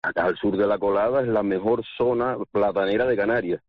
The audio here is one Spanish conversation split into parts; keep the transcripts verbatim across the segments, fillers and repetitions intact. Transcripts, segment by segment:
acá al sur de la Colada es la mejor zona platanera de Canarias.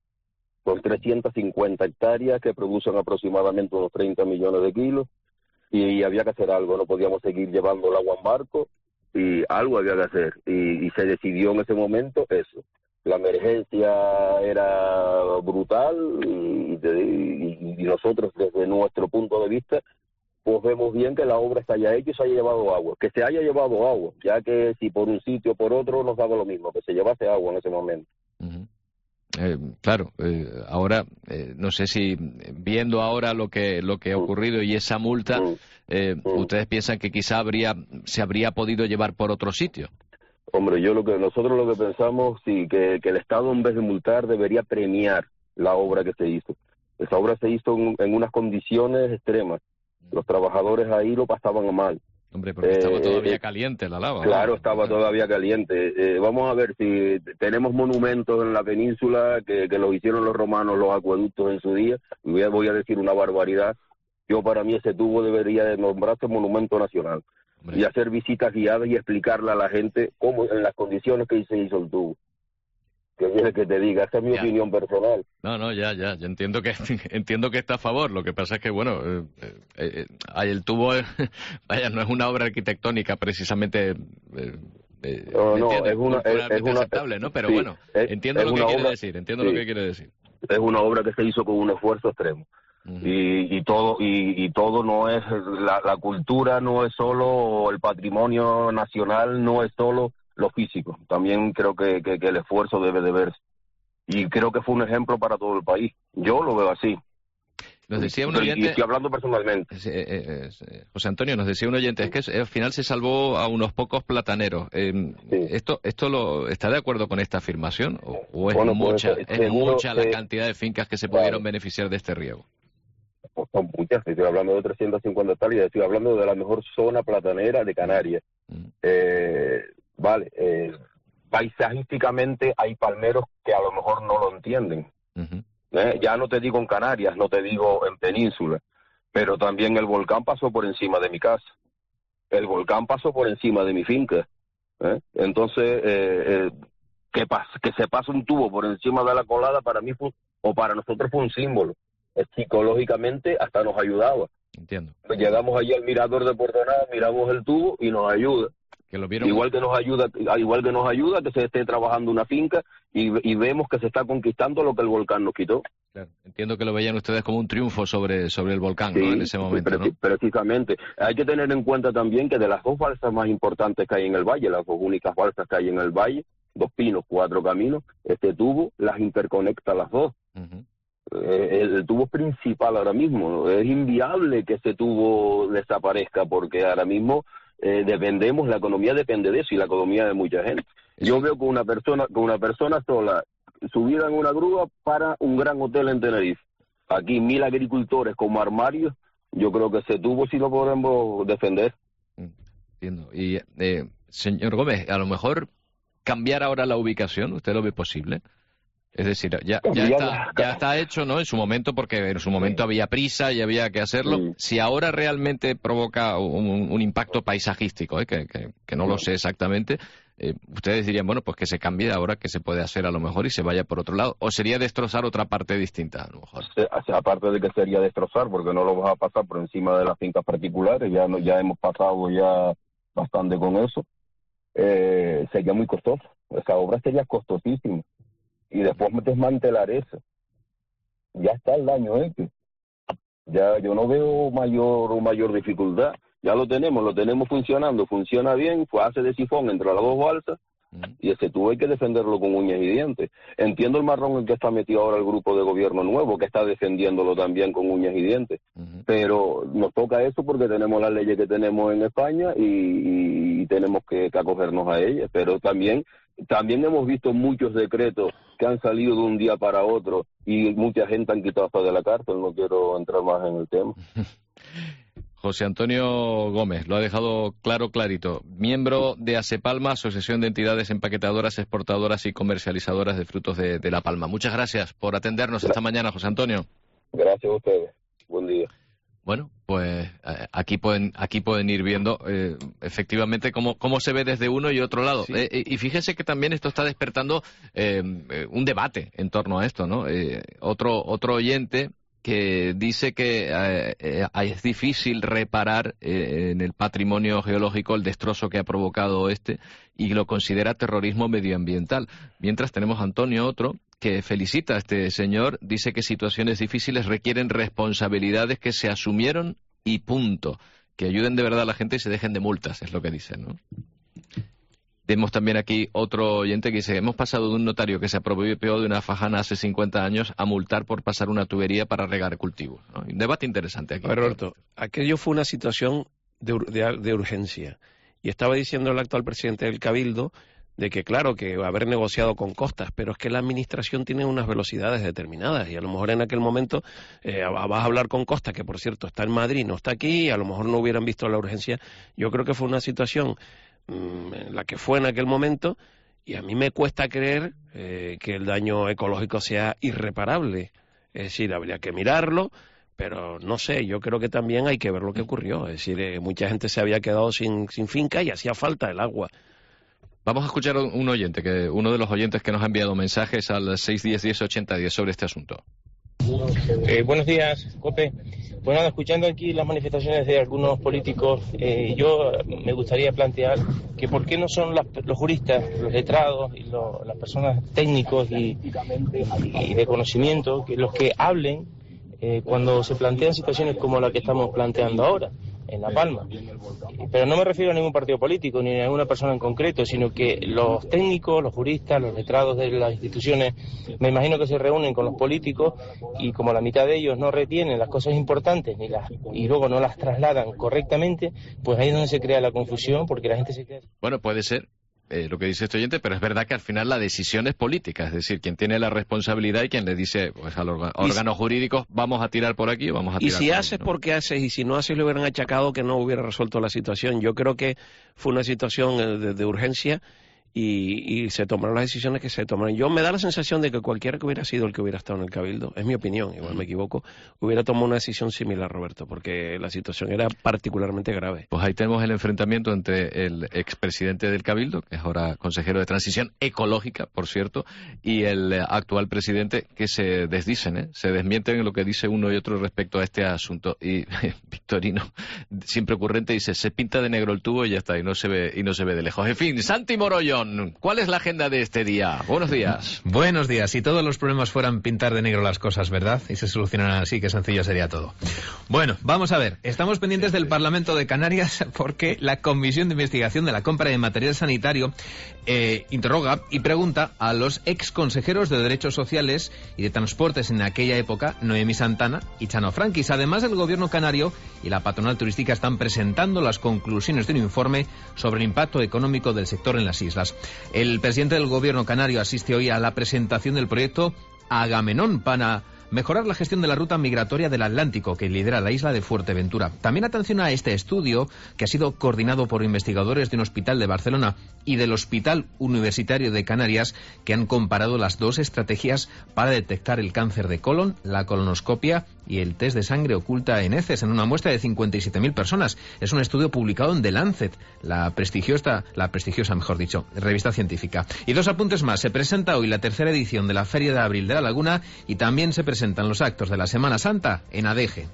Son trescientas cincuenta hectáreas que producen aproximadamente unos treinta millones de kilos y, y había que hacer algo, no podíamos seguir llevando el agua en barco y algo había que hacer. Y, y se decidió en ese momento eso. La emergencia era brutal y, y, y nosotros desde nuestro punto de vista pues vemos bien que la obra se haya hecho y se haya llevado agua. Que se haya llevado agua, ya que si por un sitio o por otro nos daba lo mismo, que se llevase agua en ese momento. Uh-huh. Eh, claro, eh, ahora eh, no sé si viendo ahora lo que lo que ha ocurrido y esa multa, eh, mm. ustedes piensan que quizá habría se habría podido llevar por otro sitio. Hombre, yo lo que nosotros lo que pensamos sí que, que el Estado en vez de multar debería premiar la obra que se hizo. Esa obra se hizo en, en unas condiciones extremas. Los trabajadores ahí lo pasaban mal. Hombre, porque eh, estaba todavía eh, caliente la lava. Claro, ¿no? estaba todavía caliente. Eh, vamos a ver si tenemos monumentos en la península que, que los hicieron los romanos, los acueductos en su día. Voy a, voy a decir una barbaridad. Yo para mí ese tubo debería de nombrarse monumento nacional. Hombre. Y hacer visitas guiadas y explicarle a la gente cómo, en las condiciones que se hizo el tubo. Que es que te diga, esa es mi ya. opinión personal. No, no, ya, ya, yo entiendo que entiendo que está a favor. Lo que pasa es que, bueno, eh, eh, eh, el tubo, eh, vaya, no es una obra arquitectónica precisamente. Eh, eh, no, no, es una, es, es una aceptable, ¿no? Pero sí, bueno, es, entiendo es lo que obra, quiere decir, entiendo sí, lo que quiere decir. Es una obra que se hizo con un esfuerzo extremo. Uh-huh. Y, y todo y, y todo no es la, la cultura, no es solo el patrimonio nacional, no es solo lo físico. También creo que, que, que el esfuerzo debe de verse. Y creo que fue un ejemplo para todo el país. Yo lo veo así. Nos decía un oyente, y estoy hablando personalmente. Eh, eh, eh, José Antonio, nos decía un oyente, es que al final se salvó a unos pocos plataneros. Eh, sí. ¿Esto esto lo está de acuerdo con esta afirmación? ¿O, o es, bueno, mucha, pues, es seguro, mucha la eh, cantidad de fincas que se pudieron vale. beneficiar de este riego? Pues son muchas. Estoy hablando de trescientas cincuenta hectáreas. Estoy hablando de la mejor zona platanera de Canarias. Mm. Eh, vale, eh, paisajísticamente hay palmeros que a lo mejor no lo entienden. Uh-huh. ¿Eh? Ya no te digo en Canarias, no te digo en Península, pero también el volcán pasó por encima de mi casa. El volcán pasó por encima de mi finca. ¿Eh? Entonces, eh, eh, que, pas que se pase un tubo por encima de la colada para mí fue, o para nosotros fue un símbolo. Eh, psicológicamente hasta nos ayudaba. Entiendo. Pues llegamos allí al mirador de Puerto Nada, miramos el tubo y nos ayuda. Que lo vieron... igual que nos ayuda igual que nos ayuda que se esté trabajando una finca y, y vemos que se está conquistando lo que el volcán nos quitó. Claro. Entiendo que lo veían ustedes como un triunfo sobre sobre el volcán, sí, ¿no? En ese momento, preci ¿no? Precisamente. Hay que tener en cuenta también que de las dos balsas más importantes que hay en el valle, las dos únicas balsas que hay en el valle, Dos Pinos, Cuatro Caminos, este tubo las interconecta las dos. Uh-huh. eh, el, el tubo principal ahora mismo, es inviable que ese tubo desaparezca porque ahora mismo Eh, dependemos, la economía depende de eso y la economía de mucha gente. Yo veo que una persona, que una persona sola subida en una grúa para un gran hotel en Tenerife. Aquí mil agricultores como armarios, yo creo que ese tubo sí lo podemos defender. Entiendo. Y eh, señor Gómez, a lo mejor cambiar ahora la ubicación, ¿usted lo ve posible? Es decir, ya, ya, está, ya está hecho, ¿no? En su momento, porque en su momento había prisa y había que hacerlo. Sí. Si ahora realmente provoca un, un impacto paisajístico, ¿eh? que, que, que no lo sé exactamente, eh, ustedes dirían, bueno, pues que se cambie ahora, que se puede hacer a lo mejor y se vaya por otro lado. ¿O sería destrozar otra parte distinta, a lo mejor? O sea, aparte de que sería destrozar, porque no lo vas a pasar por encima de las fincas particulares, ya, no, ya hemos pasado ya bastante con eso, eh, sería muy costoso. Esa obra sería costosísima. Y después desmantelar eso. Ya está el daño hecho. Ya yo no veo mayor mayor dificultad. Ya lo tenemos, lo tenemos funcionando, funciona bien, fue hace de sifón entre las dos balsas, uh-huh. y ese tubo hay que defenderlo con uñas y dientes. Entiendo el marrón en que está metido ahora el grupo de gobierno nuevo, que está defendiéndolo también con uñas y dientes, uh-huh. pero nos toca eso porque tenemos las leyes que tenemos en España y, y, y tenemos que, que acogernos a ellas, pero también También hemos visto muchos decretos que han salido de un día para otro y mucha gente han quitado hasta de la cárcel. No quiero entrar más en el tema. José Antonio Gómez, lo ha dejado claro, clarito. Miembro de ASEPalma, Asociación de Entidades Empaquetadoras, Exportadoras y Comercializadoras de Frutos de, de La Palma. Muchas gracias por atendernos esta mañana, José Antonio. Gracias a ustedes. Buen día. Bueno, pues eh, aquí pueden aquí pueden ir viendo eh, efectivamente cómo, cómo se ve desde uno y otro lado. Sí. Eh, y fíjense que también esto está despertando eh, un debate en torno a esto, ¿no? Eh, otro otro oyente que dice que eh, eh, es difícil reparar eh, en el patrimonio geológico el destrozo que ha provocado este y lo considera terrorismo medioambiental. Mientras tenemos a Antonio, otro, que felicita a este señor, dice que situaciones difíciles requieren responsabilidades que se asumieron y punto. Que ayuden de verdad a la gente y se dejen de multas, es lo que dice, ¿no? Tenemos también aquí otro oyente que dice: hemos pasado de un notario que se apropió de una fajana hace cincuenta años a multar por pasar una tubería para regar cultivos, ¿no? Un debate interesante aquí. A ver, Roberto, aquello fue una situación de, de, de urgencia. Y estaba diciendo el actual presidente del Cabildo de que, claro, que haber negociado con Costas, pero es que la administración tiene unas velocidades determinadas y a lo mejor en aquel momento eh, vas a hablar con Costas, que por cierto está en Madrid, no está aquí, y a lo mejor no hubieran visto la urgencia. Yo creo que fue una situación la que fue en aquel momento, y a mí me cuesta creer eh, que el daño ecológico sea irreparable. Es decir, habría que mirarlo, pero no sé, yo creo que también hay que ver lo que ocurrió. Es decir, eh, mucha gente se había quedado sin, sin finca y hacía falta el agua. Vamos a escuchar a un oyente, que uno de los oyentes que nos ha enviado mensajes al seis uno cero, diez, ochenta, diez sobre este asunto. Eh, buenos días, Cope. Bueno, escuchando aquí las manifestaciones de algunos políticos, eh, yo me gustaría plantear que por qué no son las, los juristas, los letrados y lo, las personas técnicos y, y de conocimiento que los que hablen eh, cuando se plantean situaciones como la que estamos planteando ahora en La Palma. Pero no me refiero a ningún partido político ni a ninguna persona en concreto, sino que los técnicos, los juristas, los letrados de las instituciones, me imagino que se reúnen con los políticos y como la mitad de ellos no retienen las cosas importantes ni las y luego no las trasladan correctamente, pues ahí es donde se crea la confusión, porque la gente se queda... Bueno, puede ser. Eh, lo que dice este oyente, pero es verdad que al final la decisión es política, es decir, quien tiene la responsabilidad y quien le dice pues, a los órganos jurídicos, vamos a tirar por aquí o vamos a tirar por ahí. Y si haces, ¿no? porque haces, y si no haces, le hubieran achacado que no hubiera resuelto la situación. Yo creo que fue una situación de, de urgencia y, y se tomaron las decisiones que se tomaron. Yo me da la sensación de que cualquiera que hubiera sido el que hubiera estado en el Cabildo, es mi opinión, igual me equivoco, hubiera tomado una decisión similar, Roberto, porque la situación era particularmente grave. Pues ahí tenemos el enfrentamiento entre el expresidente del Cabildo, que es ahora consejero de Transición Ecológica, por cierto, y el actual presidente, que se desdicen, ¿eh? se desmienten en lo que dice uno y otro respecto a este asunto. Y Victorino, siempre ocurrente, dice, se pinta de negro el tubo y ya está, y no se ve, y no se ve de lejos. En fin, Santi Morollón, ¿cuál es la agenda de este día? Buenos días. Buenos días. Si todos los problemas fueran pintar de negro las cosas, ¿verdad? Y se solucionaran así, qué sencillo sería todo. Bueno, vamos a ver. Estamos pendientes del Parlamento de Canarias porque la Comisión de Investigación de la Compra de Material Sanitario eh, interroga y pregunta a los ex consejeros de Derechos Sociales y de Transportes en aquella época, Noemí Santana y Chano Franquis. Además, el Gobierno canario y la patronal turística están presentando las conclusiones de un informe sobre el impacto económico del sector en las islas. El presidente del Gobierno canario asiste hoy a la presentación del proyecto Agamenón para mejorar la gestión de la ruta migratoria del Atlántico que lidera la isla de Fuerteventura. También atención a este estudio que ha sido coordinado por investigadores de un hospital de Barcelona y del Hospital Universitario de Canarias, que han comparado las dos estrategias para detectar el cáncer de colon, la colonoscopia y el test de sangre oculta en heces en una muestra de cincuenta y siete mil personas. Es un estudio publicado en The Lancet, la prestigiosa, la prestigiosa, mejor dicho, revista científica. Y dos apuntes más. Se presenta hoy la tercera edición de la Feria de Abril de la Laguna y también se presentan los actos de la Semana Santa en Adeje.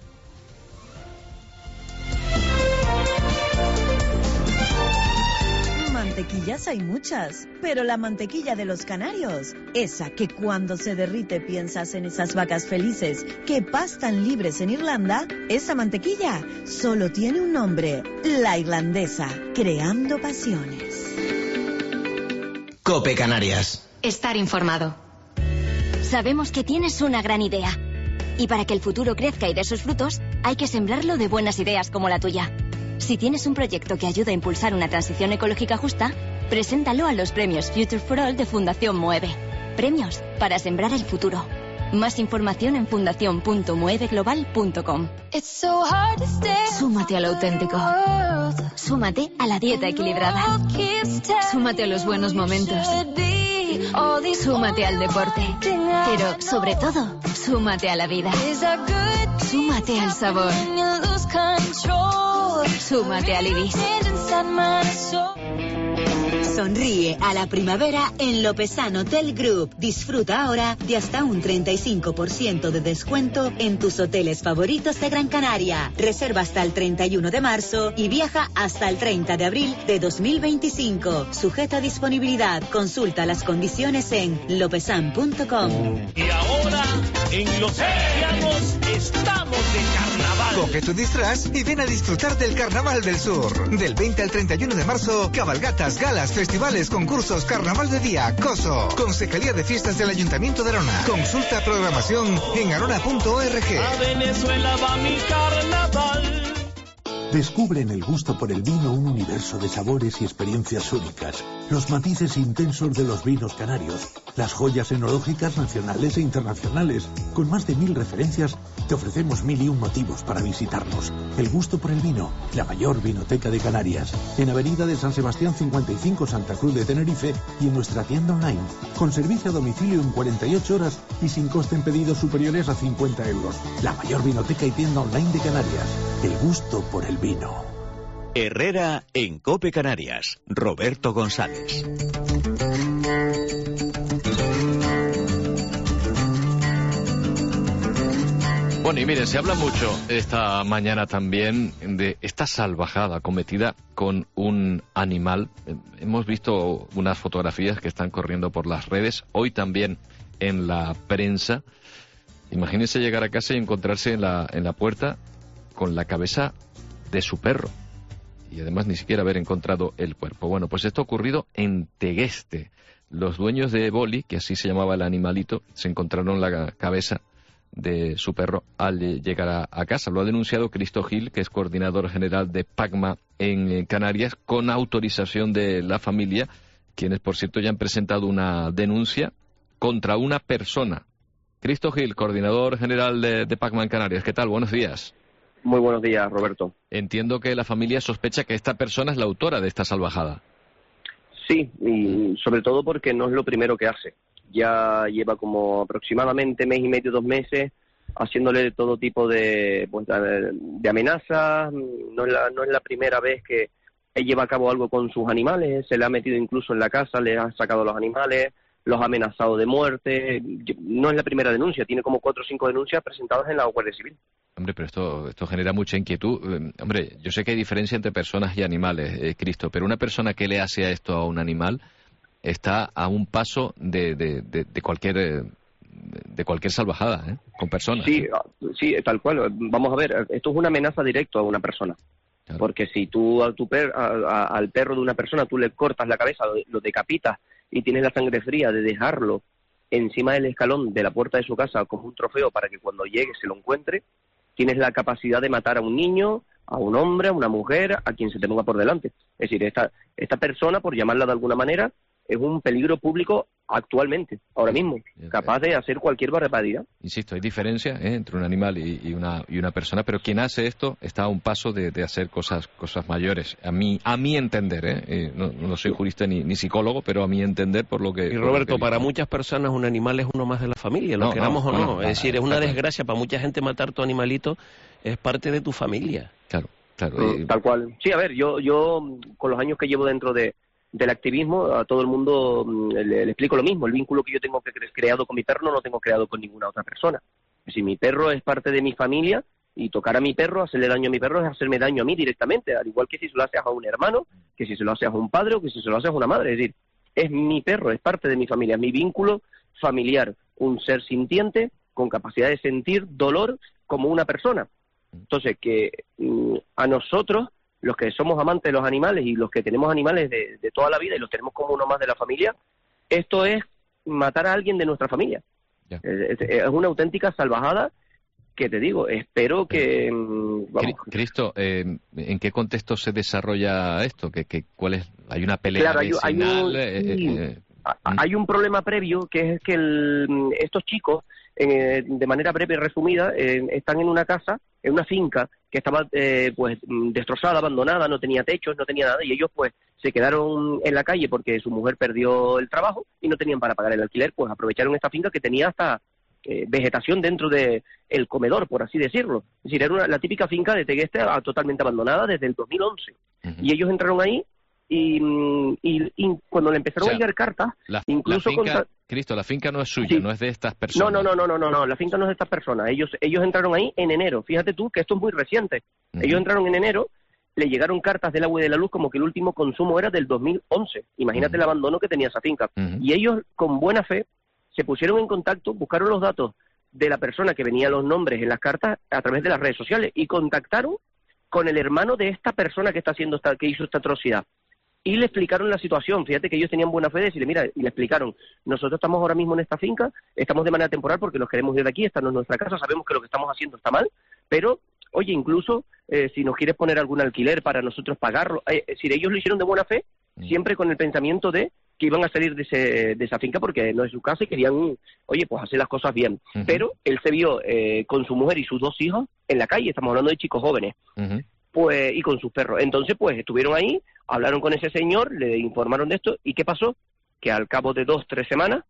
Mantequillas hay muchas, pero la mantequilla de los canarios, esa que cuando se derrite piensas en esas vacas felices que pastan libres en Irlanda, esa mantequilla solo tiene un nombre, la irlandesa, creando pasiones. COPE Canarias. Estar informado. Sabemos que tienes una gran idea. Y para que el futuro crezca y dé sus frutos, hay que sembrarlo de buenas ideas como la tuya. Si tienes un proyecto que ayuda a impulsar una transición ecológica justa, preséntalo a los premios Future for All de Fundación Mueve. Premios para sembrar el futuro. Más información en fundación punto mueve global punto com. Súmate a lo auténtico. Súmate a la dieta equilibrada. Súmate a los buenos momentos. Súmate al deporte. Pero, sobre todo, súmate a la vida. Súmate al sabor. Súmate al Ibis. Sonríe a la primavera en Lopezán Hotel Group. Disfruta ahora de hasta un treinta y cinco por ciento de descuento en tus hoteles favoritos de Gran Canaria. Reserva hasta el treinta y uno de marzo y viaja hasta el treinta de abril de dos mil veinticinco. Sujeta a disponibilidad. Consulta las condiciones en lopezán punto com. Y ahora, en Los Cristianos, estamos de carnaval. Coge tu disfraz y ven a disfrutar del Carnaval del Sur. Del veinte al treinta y uno de marzo, cabalgatas, galas, festivales, concursos, carnaval de día, Coso. Concejalía de Fiestas del Ayuntamiento de Arona. Consulta programación en arona punto org. A Venezuela va mi carnaval. Descubre en el gusto por el vino un universo de sabores y experiencias únicas, los matices intensos de los vinos canarios, las joyas enológicas nacionales e internacionales. Con más de mil referencias, te ofrecemos mil y un motivos para visitarnos. El gusto por el vino, la mayor vinoteca de Canarias, en Avenida de San Sebastián cincuenta y cinco, Santa Cruz de Tenerife, y en nuestra tienda online, con servicio a domicilio en cuarenta y ocho horas y sin coste en pedidos superiores a cincuenta euros. La mayor vinoteca y tienda online de Canarias. El gusto por el vino. Herrera en Cope Canarias. Roberto González. Bueno, y mire, se habla mucho esta mañana también de esta salvajada cometida con un animal. Hemos visto unas fotografías que están corriendo por las redes, hoy también en la prensa. Imagínense llegar a casa y encontrarse en la, en la puerta con la cabeza de su perro. Y además ni siquiera haber encontrado el cuerpo. Bueno, pues esto ha ocurrido en Tegueste. Los dueños de Boli, que así se llamaba el animalito, se encontraron la cabeza de su perro al llegar a, a casa. Lo ha denunciado Cristo Gil, que es coordinador general de PACMA en Canarias, con autorización de la familia, quienes, por cierto, ya han presentado una denuncia contra una persona. Cristo Gil, coordinador general de, de PACMA en Canarias. ¿Qué tal? Buenos días. Muy buenos días, Roberto. Entiendo que la familia sospecha que esta persona es la autora de esta salvajada. Sí, y sobre todo porque no es lo primero que hace. Ya lleva como aproximadamente mes y medio, dos meses, haciéndole todo tipo de, pues, de amenazas. No es, la, no es la primera vez que él lleva a cabo algo con sus animales. Se le ha metido incluso en la casa, le ha sacado los animales, los ha amenazado de muerte. No es la primera denuncia, tiene como cuatro o cinco denuncias presentadas en la Guardia Civil. Hombre, pero esto, esto genera mucha inquietud. Eh, hombre, yo sé que hay diferencia entre personas y animales, eh, Cristo, pero una persona que le hace a esto a un animal está a un paso de, de, de, de cualquier eh, de cualquier salvajada, ¿eh? Con personas. Sí, sí, tal cual. Vamos a ver, esto es una amenaza directa a una persona. Claro. Porque si tú a tu per, a, a, al perro de una persona tú le cortas la cabeza, lo, lo decapitas y tienes la sangre fría de dejarlo encima del escalón de la puerta de su casa como un trofeo para que cuando llegue se lo encuentre, tienes la capacidad de matar a un niño, a un hombre, a una mujer, a quien se te ponga por delante. Es decir, esta, esta persona, por llamarla de alguna manera, es un peligro público actualmente, ahora mismo, capaz de hacer cualquier barbaridad. Insisto, hay diferencia ¿eh? entre un animal y, y una y una persona, pero quien hace esto está a un paso de, de hacer cosas cosas mayores. A mí a mi entender, ¿eh? Eh, no, no soy jurista ni, ni psicólogo, pero a mi entender por lo que... Y Roberto, para muchas personas un animal es uno más de la familia, lo no, queramos no, o no. no, no es decir, es una claro. desgracia para mucha gente matar tu animalito, es parte de tu familia. Claro, claro. Mm, tal cual. Sí, a ver, yo, yo con los años que llevo dentro de del activismo, a todo el mundo le, le explico lo mismo. El vínculo que yo tengo que creado con mi perro no lo tengo creado con ninguna otra persona. Si mi perro es parte de mi familia, y tocar a mi perro, hacerle daño a mi perro es hacerme daño a mí directamente, al igual que si se lo haces a un hermano, que si se lo haces a un padre o que si se lo haces a una madre. Es decir, es mi perro, es parte de mi familia, es mi vínculo familiar, un ser sintiente con capacidad de sentir dolor como una persona. Entonces, que mm, a nosotros, los que somos amantes de los animales y los que tenemos animales de, de toda la vida y los tenemos como uno más de la familia, esto es matar a alguien de nuestra familia. Yeah. Es, es una auténtica salvajada que te digo, espero que... Vamos. Cristo, eh, ¿en qué contexto se desarrolla esto? ¿Qué, qué, cuál es? ¿Hay una pelea claro, hay, vecinal? Hay un, eh, sí, eh, hay un problema previo, que es que el, estos chicos, eh, de manera breve y resumida, eh, están en una casa, en una finca, que estaba eh, pues destrozada, abandonada, no tenía techos, no tenía nada, y ellos pues se quedaron en la calle porque su mujer perdió el trabajo y no tenían para pagar el alquiler, pues aprovecharon esta finca que tenía hasta eh, vegetación dentro de el comedor, por así decirlo. Es decir, era una, la típica finca de Tegueste totalmente abandonada desde el dos mil once. Uh-huh. Y ellos entraron ahí y, y, y cuando le empezaron o sea, a llegar cartas, la, incluso... La finca, contra... Cristo, la finca no es suya, sí. no es de estas personas. No, no, no, no, no, no, la finca no es de estas personas. Ellos, ellos entraron ahí en enero. Fíjate tú que esto es muy reciente. Uh-huh. Ellos entraron en enero, le llegaron cartas del agua y de la luz como que el último consumo era del dos mil once. Imagínate uh-huh. el abandono que tenía esa finca. Uh-huh. Y ellos, con buena fe, se pusieron en contacto, buscaron los datos de la persona que venía los nombres en las cartas a través de las redes sociales y contactaron con el hermano de esta persona que está haciendo esta, que hizo esta atrocidad. Y le explicaron la situación. Fíjate que ellos tenían buena fe de decirle, mira, y le explicaron, nosotros estamos ahora mismo en esta finca, estamos de manera temporal porque nos queremos ir de aquí, esta no es nuestra casa, sabemos que lo que estamos haciendo está mal, pero, oye, incluso eh, si nos quieres poner algún alquiler para nosotros pagarlo, eh, si ellos lo hicieron de buena fe, siempre con el pensamiento de que iban a salir de, ese, de esa finca porque no es su casa y querían, oye, pues hacer las cosas bien. Uh-huh. Pero él se vio eh, con su mujer y sus dos hijos en la calle, estamos hablando de chicos jóvenes. Uh-huh. Pues, y con sus perros. Entonces, pues, estuvieron ahí, hablaron con ese señor, le informaron de esto, ¿y qué pasó? Que al cabo de dos, tres semanas,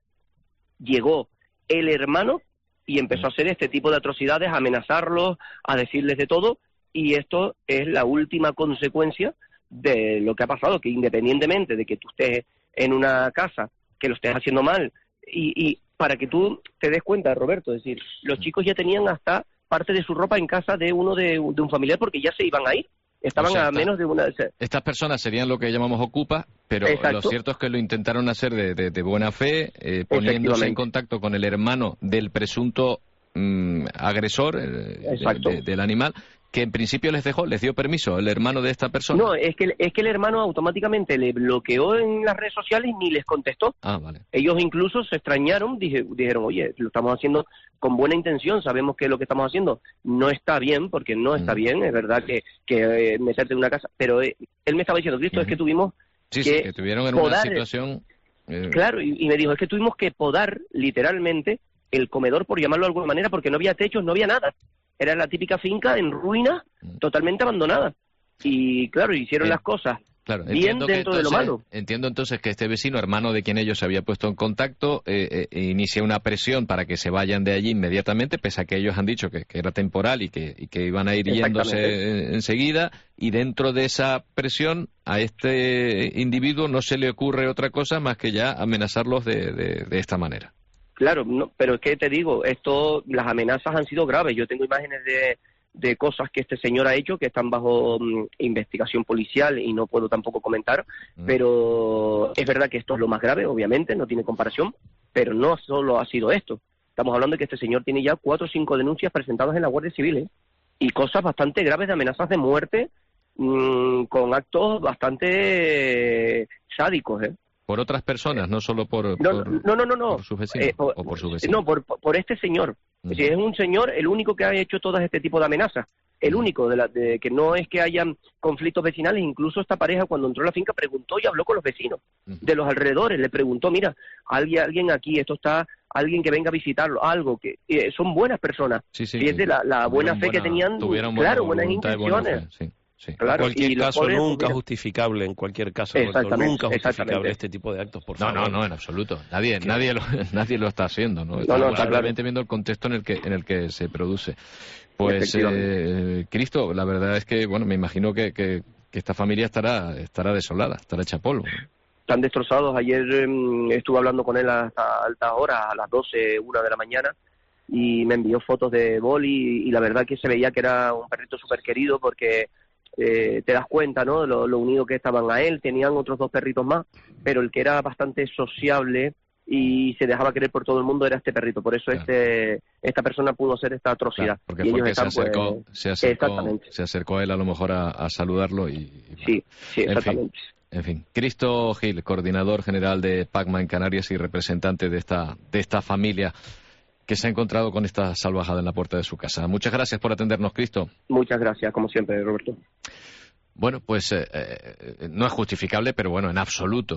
llegó el hermano y empezó a hacer este tipo de atrocidades, a amenazarlos, a decirles de todo, y esto es la última consecuencia de lo que ha pasado, que independientemente de que tú estés en una casa, que lo estés haciendo mal, y, y para que tú te des cuenta, Roberto, es decir, los chicos ya tenían hasta parte de su ropa en casa de uno de, de un familiar porque ya se iban a ir. Estaban o sea, a menos de una... Estas personas serían lo que llamamos ocupas, pero Exacto. lo cierto es que lo intentaron hacer de, de, de buena fe, eh, poniéndose en contacto con el hermano del presunto mmm, agresor eh, de, de, del animal, que en principio les dejó, les dio permiso el hermano de esta persona. No, es que, es que el hermano automáticamente le bloqueó en las redes sociales ni les contestó. Ah, vale. Ellos incluso se extrañaron, dije, dijeron, oye, lo estamos haciendo con buena intención, sabemos que lo que estamos haciendo no está bien, porque no está mm. bien, es verdad que, que eh, meterte en una casa, pero eh, él me estaba diciendo, Cristo, mm-hmm. es que tuvimos sí, que sí, que tuvieron en podar, una situación... Eh... Claro, y, y me dijo, es que tuvimos que podar, literalmente, el comedor, por llamarlo de alguna manera, porque no había techos, no había nada. Era la típica finca en ruinas, totalmente abandonada. Y claro, hicieron Bien. las cosas claro, bien dentro entonces, de lo malo. Entiendo entonces que este vecino, hermano de quien ellos se había puesto en contacto, eh, eh, inicia una presión para que se vayan de allí inmediatamente, pese a que ellos han dicho que, que era temporal y que, y que iban a ir yéndose enseguida. Y dentro de esa presión, a este individuo no se le ocurre otra cosa más que ya amenazarlos de, de, de esta manera. Claro, no, pero es que te digo, esto, las amenazas han sido graves. Yo tengo imágenes de, de cosas que este señor ha hecho que están bajo um, investigación policial y no puedo tampoco comentar, mm. pero es verdad que esto es lo más grave, obviamente, no tiene comparación, pero no solo ha sido esto. Estamos hablando de que este señor tiene ya cuatro o cinco denuncias presentadas en la Guardia Civil, ¿eh? Y cosas bastante graves de amenazas de muerte mmm, con actos bastante sádicos, ¿eh? Por otras personas, no solo por, no, por, no, no, no, no. por sus vecinos, eh, por, o por sus vecinos. No, por, por este señor. Uh-huh. Es decir, es un señor el único que ha hecho todo este tipo de amenazas. El uh-huh. único, de, la, de que no es que hayan conflictos vecinales. Incluso esta pareja, cuando entró a la finca, preguntó y habló con los vecinos uh-huh. de los alrededores. Le preguntó, mira, alguien, alguien aquí, esto está, alguien que venga a visitarlo, algo que eh, son buenas personas. Sí, sí, y es de la, la buena fe buena, que tenían, claro, buena buenas intenciones. Sí. Sí. Claro, en cualquier caso, pobres, nunca mira, justificable, en cualquier caso, nunca justificable este tipo de actos, por favor. No, no, no, en absoluto. Nadie, ¿Qué? nadie, lo, nadie lo está haciendo, ¿no? No, no, está claramente claro. viendo el contexto en el que, en el que se produce. Pues, eh, Cristo, la verdad es que, bueno, me imagino que, que, que esta familia estará, estará desolada, estará hecha polvo. Están destrozados. Ayer eh, estuve hablando con él hasta altas horas, a las doce, una de la mañana, y me envió fotos de Boli, y, y la verdad que se veía que era un perrito súper querido porque... Eh, te das cuenta, ¿no?, lo, lo unido que estaban a él. Tenían otros dos perritos más, pero el que era bastante sociable y se dejaba querer por todo el mundo era este perrito. Por eso claro. este esta persona pudo hacer esta atrocidad. Claro, porque y fue ellos que están, se, acercó, pues, se, acercó, se acercó a él a lo mejor a, a saludarlo y... y bueno. Sí, sí, exactamente. En fin, en fin. Cristo Gil, coordinador general de PACMA en Canarias y representante de esta, de esta familia que se ha encontrado con esta salvajada en la puerta de su casa. Muchas gracias por atendernos, Cristo. Muchas gracias, como siempre, Roberto. Bueno, pues eh, eh, no es justificable, pero bueno, en absoluto. ¿eh?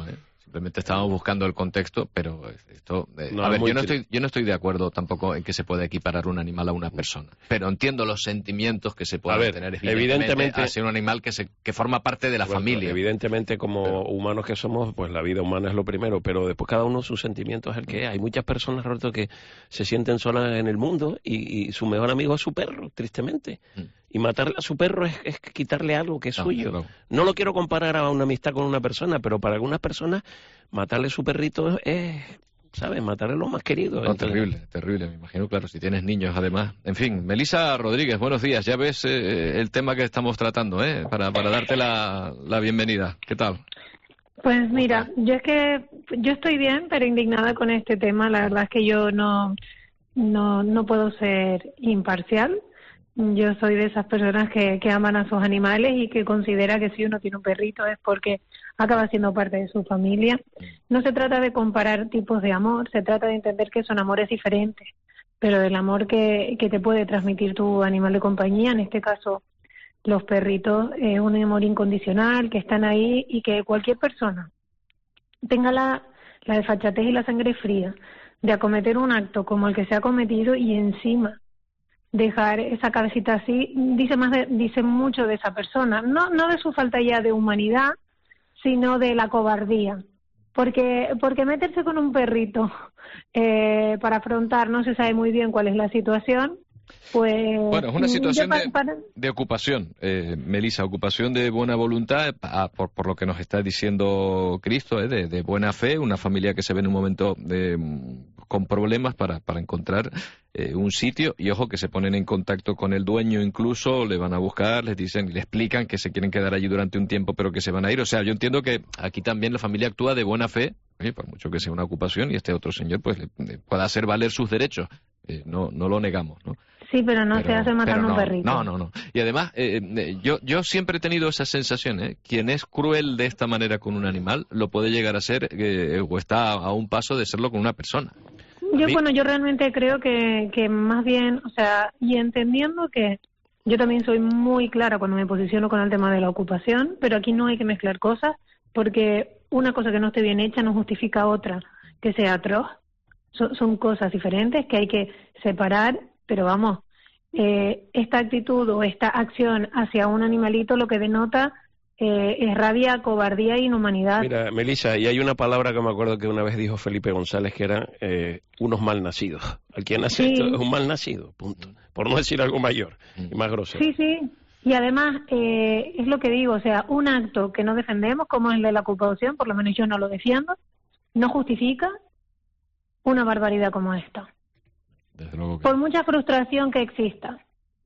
Simplemente estábamos buscando el contexto, pero esto... Eh, No, a ver, muy yo no, tri- estoy, yo no estoy de acuerdo tampoco en que se pueda equiparar un animal a una persona. Pero entiendo los sentimientos que se pueden A ver, tener evidentemente- evidentemente hacia un animal que, se, que forma parte de la Bueno, familia. Evidentemente, como Pero- humanos que somos, pues la vida humana es lo primero, pero después cada uno sus sentimientos es el que es. Hay muchas personas, Roberto, que se sienten solas en el mundo y, y su mejor amigo es su perro, tristemente. Mm. Y matarle a su perro es, es quitarle algo que es No, suyo. claro. No lo quiero comparar a una amistad con una persona, pero para algunas personas matarle a su perrito es, ¿sabes? Matarle lo más querido. No, Entonces, terrible, terrible, me imagino, claro, si tienes niños además. En fin, Melissa Rodríguez, buenos días. Ya ves eh, el tema que estamos tratando, ¿eh? Para, para darte la, la bienvenida. ¿Qué tal? Pues mira, yo es que yo estoy bien, pero indignada con este tema. La verdad es que yo no, no, no puedo ser imparcial. Yo soy de esas personas que, que aman a sus animales y que considera que si uno tiene un perrito es porque acaba siendo parte de su familia. No se trata de comparar tipos de amor, se trata de entender que son amores diferentes, pero el amor que, que te puede transmitir tu animal de compañía, en este caso los perritos, es un amor incondicional, que están ahí y que cualquier persona tenga la, la desfachatez y la sangre fría de acometer un acto como el que se ha cometido y encima dejar esa cabecita así, dice más de, dice mucho de esa persona, no no de su falta ya de humanidad, sino de la cobardía, porque porque meterse con un perrito eh, para afrontar, no se sabe muy bien cuál es la situación, pues... Bueno, es una situación yo pa- de, para- de ocupación, eh, Melissa, ocupación de buena voluntad, ah, por, por lo que nos está diciendo Cristo, eh, de, de buena fe, una familia que se ve en un momento de, con problemas para, para encontrar eh, un sitio, y ojo que se ponen en contacto con el dueño incluso, le van a buscar, les dicen, le explican que se quieren quedar allí durante un tiempo pero que se van a ir. O sea, yo entiendo que aquí también la familia actúa de buena fe, eh, por mucho que sea una ocupación, y este otro señor pues le, le pueda hacer valer sus derechos. Eh, no, no lo negamos, ¿no? Sí, pero no Pero- se hace matando pero no, un perrito. No, no, no. Y además, eh, eh, yo, yo siempre he tenido esa sensación, ¿eh? Quien es cruel de esta manera con un animal, lo puede llegar a ser, eh, o está a un paso de serlo con una persona. Yo, mí- bueno, yo realmente creo que, que más bien, o sea, y entendiendo que yo también soy muy clara cuando me posiciono con el tema de la ocupación, pero aquí no hay que mezclar cosas, porque una cosa que no esté bien hecha no justifica otra que sea atroz. Son, son cosas diferentes que hay que separar, pero vamos, eh, esta actitud o esta acción hacia un animalito lo que denota eh, es rabia, cobardía e inhumanidad. Mira, Melissa, y hay una palabra que me acuerdo que una vez dijo Felipe González, que eran eh, unos malnacidos. Al que nace Sí. esto es un malnacido, punto. Por no decir algo mayor y más grosero. Sí, sí. Y además, eh, es lo que digo, o sea, un acto que no defendemos, como el de la ocupación, por lo menos yo no lo defiendo, no justifica una barbaridad como esta. Desde luego que... Por mucha frustración que exista.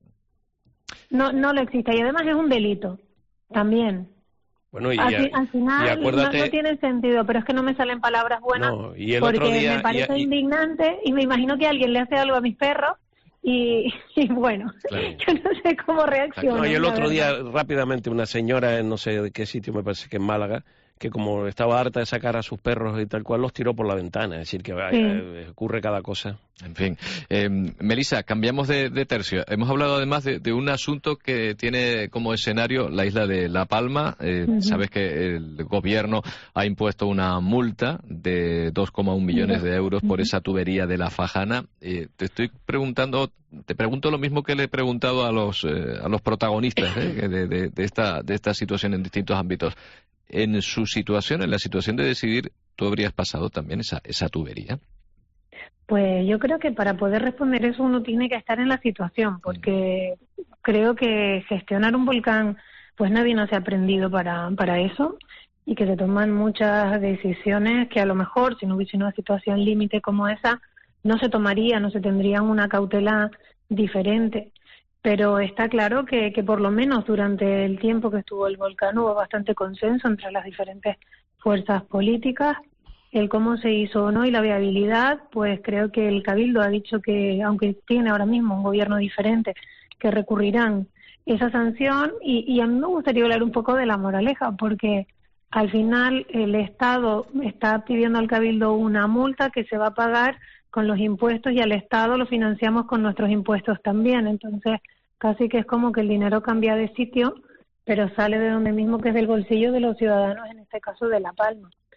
No, no lo existe. Y además es un delito, también. Bueno, y, al, fi- y al final no, acuérdate... no tiene sentido, pero es que no me salen palabras buenas, No, y el porque otro día- me parece y- y- indignante y me imagino que alguien le hace algo a mis perros y, y bueno, Claro. yo no sé cómo reaccionar. No, y el otro día, rápidamente, una señora en no sé de qué sitio, me parece que en Málaga, que como estaba harta de sacar a sus perros y tal cual, los tiró por la ventana. Es decir, que vaya, Sí. eh, ocurre cada cosa. En fin. Eh, Melissa, cambiamos de, de tercio. Hemos hablado además de, de un asunto que tiene como escenario la isla de La Palma. Eh, Ujú. Sabes que el gobierno ha impuesto una multa de dos coma uno millones de euros por esa tubería de La Fajana. Eh, te estoy preguntando, te pregunto lo mismo que le he preguntado a los, eh, a los protagonistas eh, de, de- de esta, de esta situación en distintos ámbitos. En su situación, en la situación de decidir, ¿tú habrías pasado también esa, esa tubería? Pues yo creo que para poder responder eso uno tiene que estar en la situación, porque creo que gestionar un volcán, pues nadie nos ha aprendido para, para eso, y que se toman muchas decisiones que a lo mejor, si no hubiese una situación límite como esa, no se tomaría, no se tendrían una cautela diferente. Pero está claro que, que por lo menos durante el tiempo que estuvo el volcán hubo bastante consenso entre las diferentes fuerzas políticas. El cómo se hizo o no y la viabilidad, pues creo que el Cabildo ha dicho que, aunque tiene ahora mismo un gobierno diferente, que recurrirán esa sanción. Y, y a mí me gustaría hablar un poco de la moraleja, porque al final el Estado está pidiendo al Cabildo una multa que se va a pagar con los impuestos, y al Estado lo financiamos con nuestros impuestos también. Entonces, casi que es como que el dinero cambia de sitio, pero sale de donde mismo, que es del bolsillo de los ciudadanos, en este caso de La Palma.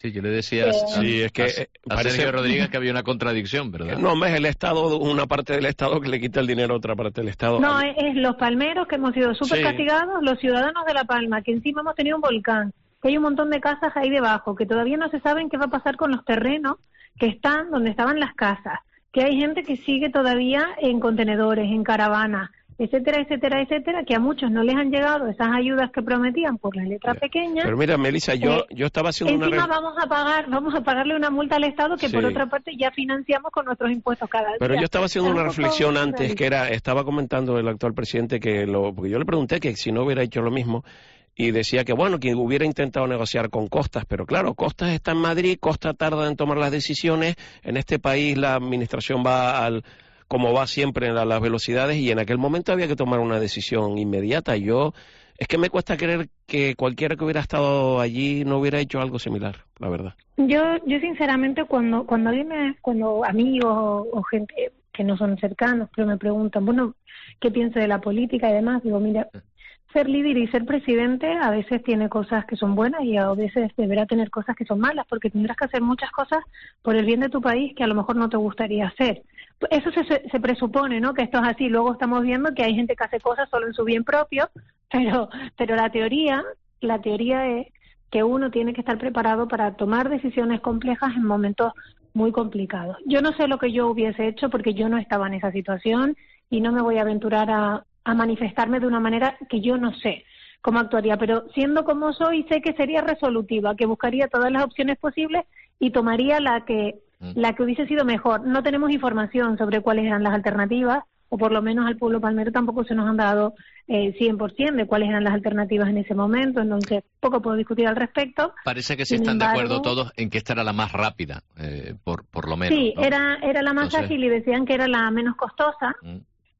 Sí, yo le decía Eh, a, sí, es que, a, eh, a parece- Sergio Rodríguez que había una contradicción, ¿verdad? No, hombre, es el Estado, una parte del Estado que le quita el dinero a otra parte del Estado. No, es, es los palmeros que hemos sido súper Sí. castigados, los ciudadanos de La Palma, que encima hemos tenido un volcán, que hay un montón de casas ahí debajo, que todavía no se saben qué va a pasar con los terrenos que están donde estaban las casas, que hay gente que sigue todavía en contenedores, en caravanas, etcétera, etcétera, etcétera, que a muchos no les han llegado esas ayudas que prometían por la letra pequeña. Pero mira, Melissa, yo, Eh, yo estaba haciendo una... Encima re- vamos a pagar, vamos a pagarle una multa al Estado que Sí. por otra parte ya financiamos con nuestros impuestos cada día. Pero yo estaba haciendo Es una un poco reflexión antes, surrealista. que era, estaba comentando el actual presidente que lo, porque yo le pregunté que si no hubiera hecho lo mismo, y decía que bueno, que hubiera intentado negociar con Costas, pero claro, Costas está en Madrid, Costas tarda en tomar las decisiones, en este país la administración va al, como va siempre a las velocidades, y en aquel momento había que tomar una decisión inmediata. Yo, es que me cuesta creer que cualquiera que hubiera estado allí no hubiera hecho algo similar, la verdad. Yo, yo sinceramente cuando cuando alguien me, cuando amigos o, o gente que no son cercanos, pero me preguntan, bueno, ¿qué pienso de la política y demás? Digo, mira, ser líder y ser presidente a veces tiene cosas que son buenas y a veces deberá tener cosas que son malas, porque tendrás que hacer muchas cosas por el bien de tu país que a lo mejor no te gustaría hacer. Eso se, se presupone, ¿no?, que esto es así. Luego estamos viendo que hay gente que hace cosas solo en su bien propio, pero pero la teoría, la teoría es que uno tiene que estar preparado para tomar decisiones complejas en momentos muy complicados. Yo no sé lo que yo hubiese hecho porque yo no estaba en esa situación y no me voy a aventurar a, a manifestarme de una manera que yo no sé cómo actuaría, pero siendo como soy, sé que sería resolutiva, que buscaría todas las opciones posibles y tomaría la que la que hubiese sido mejor. No tenemos información sobre cuáles eran las alternativas, o por lo menos al pueblo palmero tampoco se nos han dado eh, cien por ciento de cuáles eran las alternativas en ese momento, entonces poco puedo discutir al respecto. Parece que sí Sin están de acuerdo embargo- todos en que esta era la más rápida, eh, por, por lo menos. Sí, ¿no? era, era la más Entonces- ágil y decían que era la menos costosa, Mm.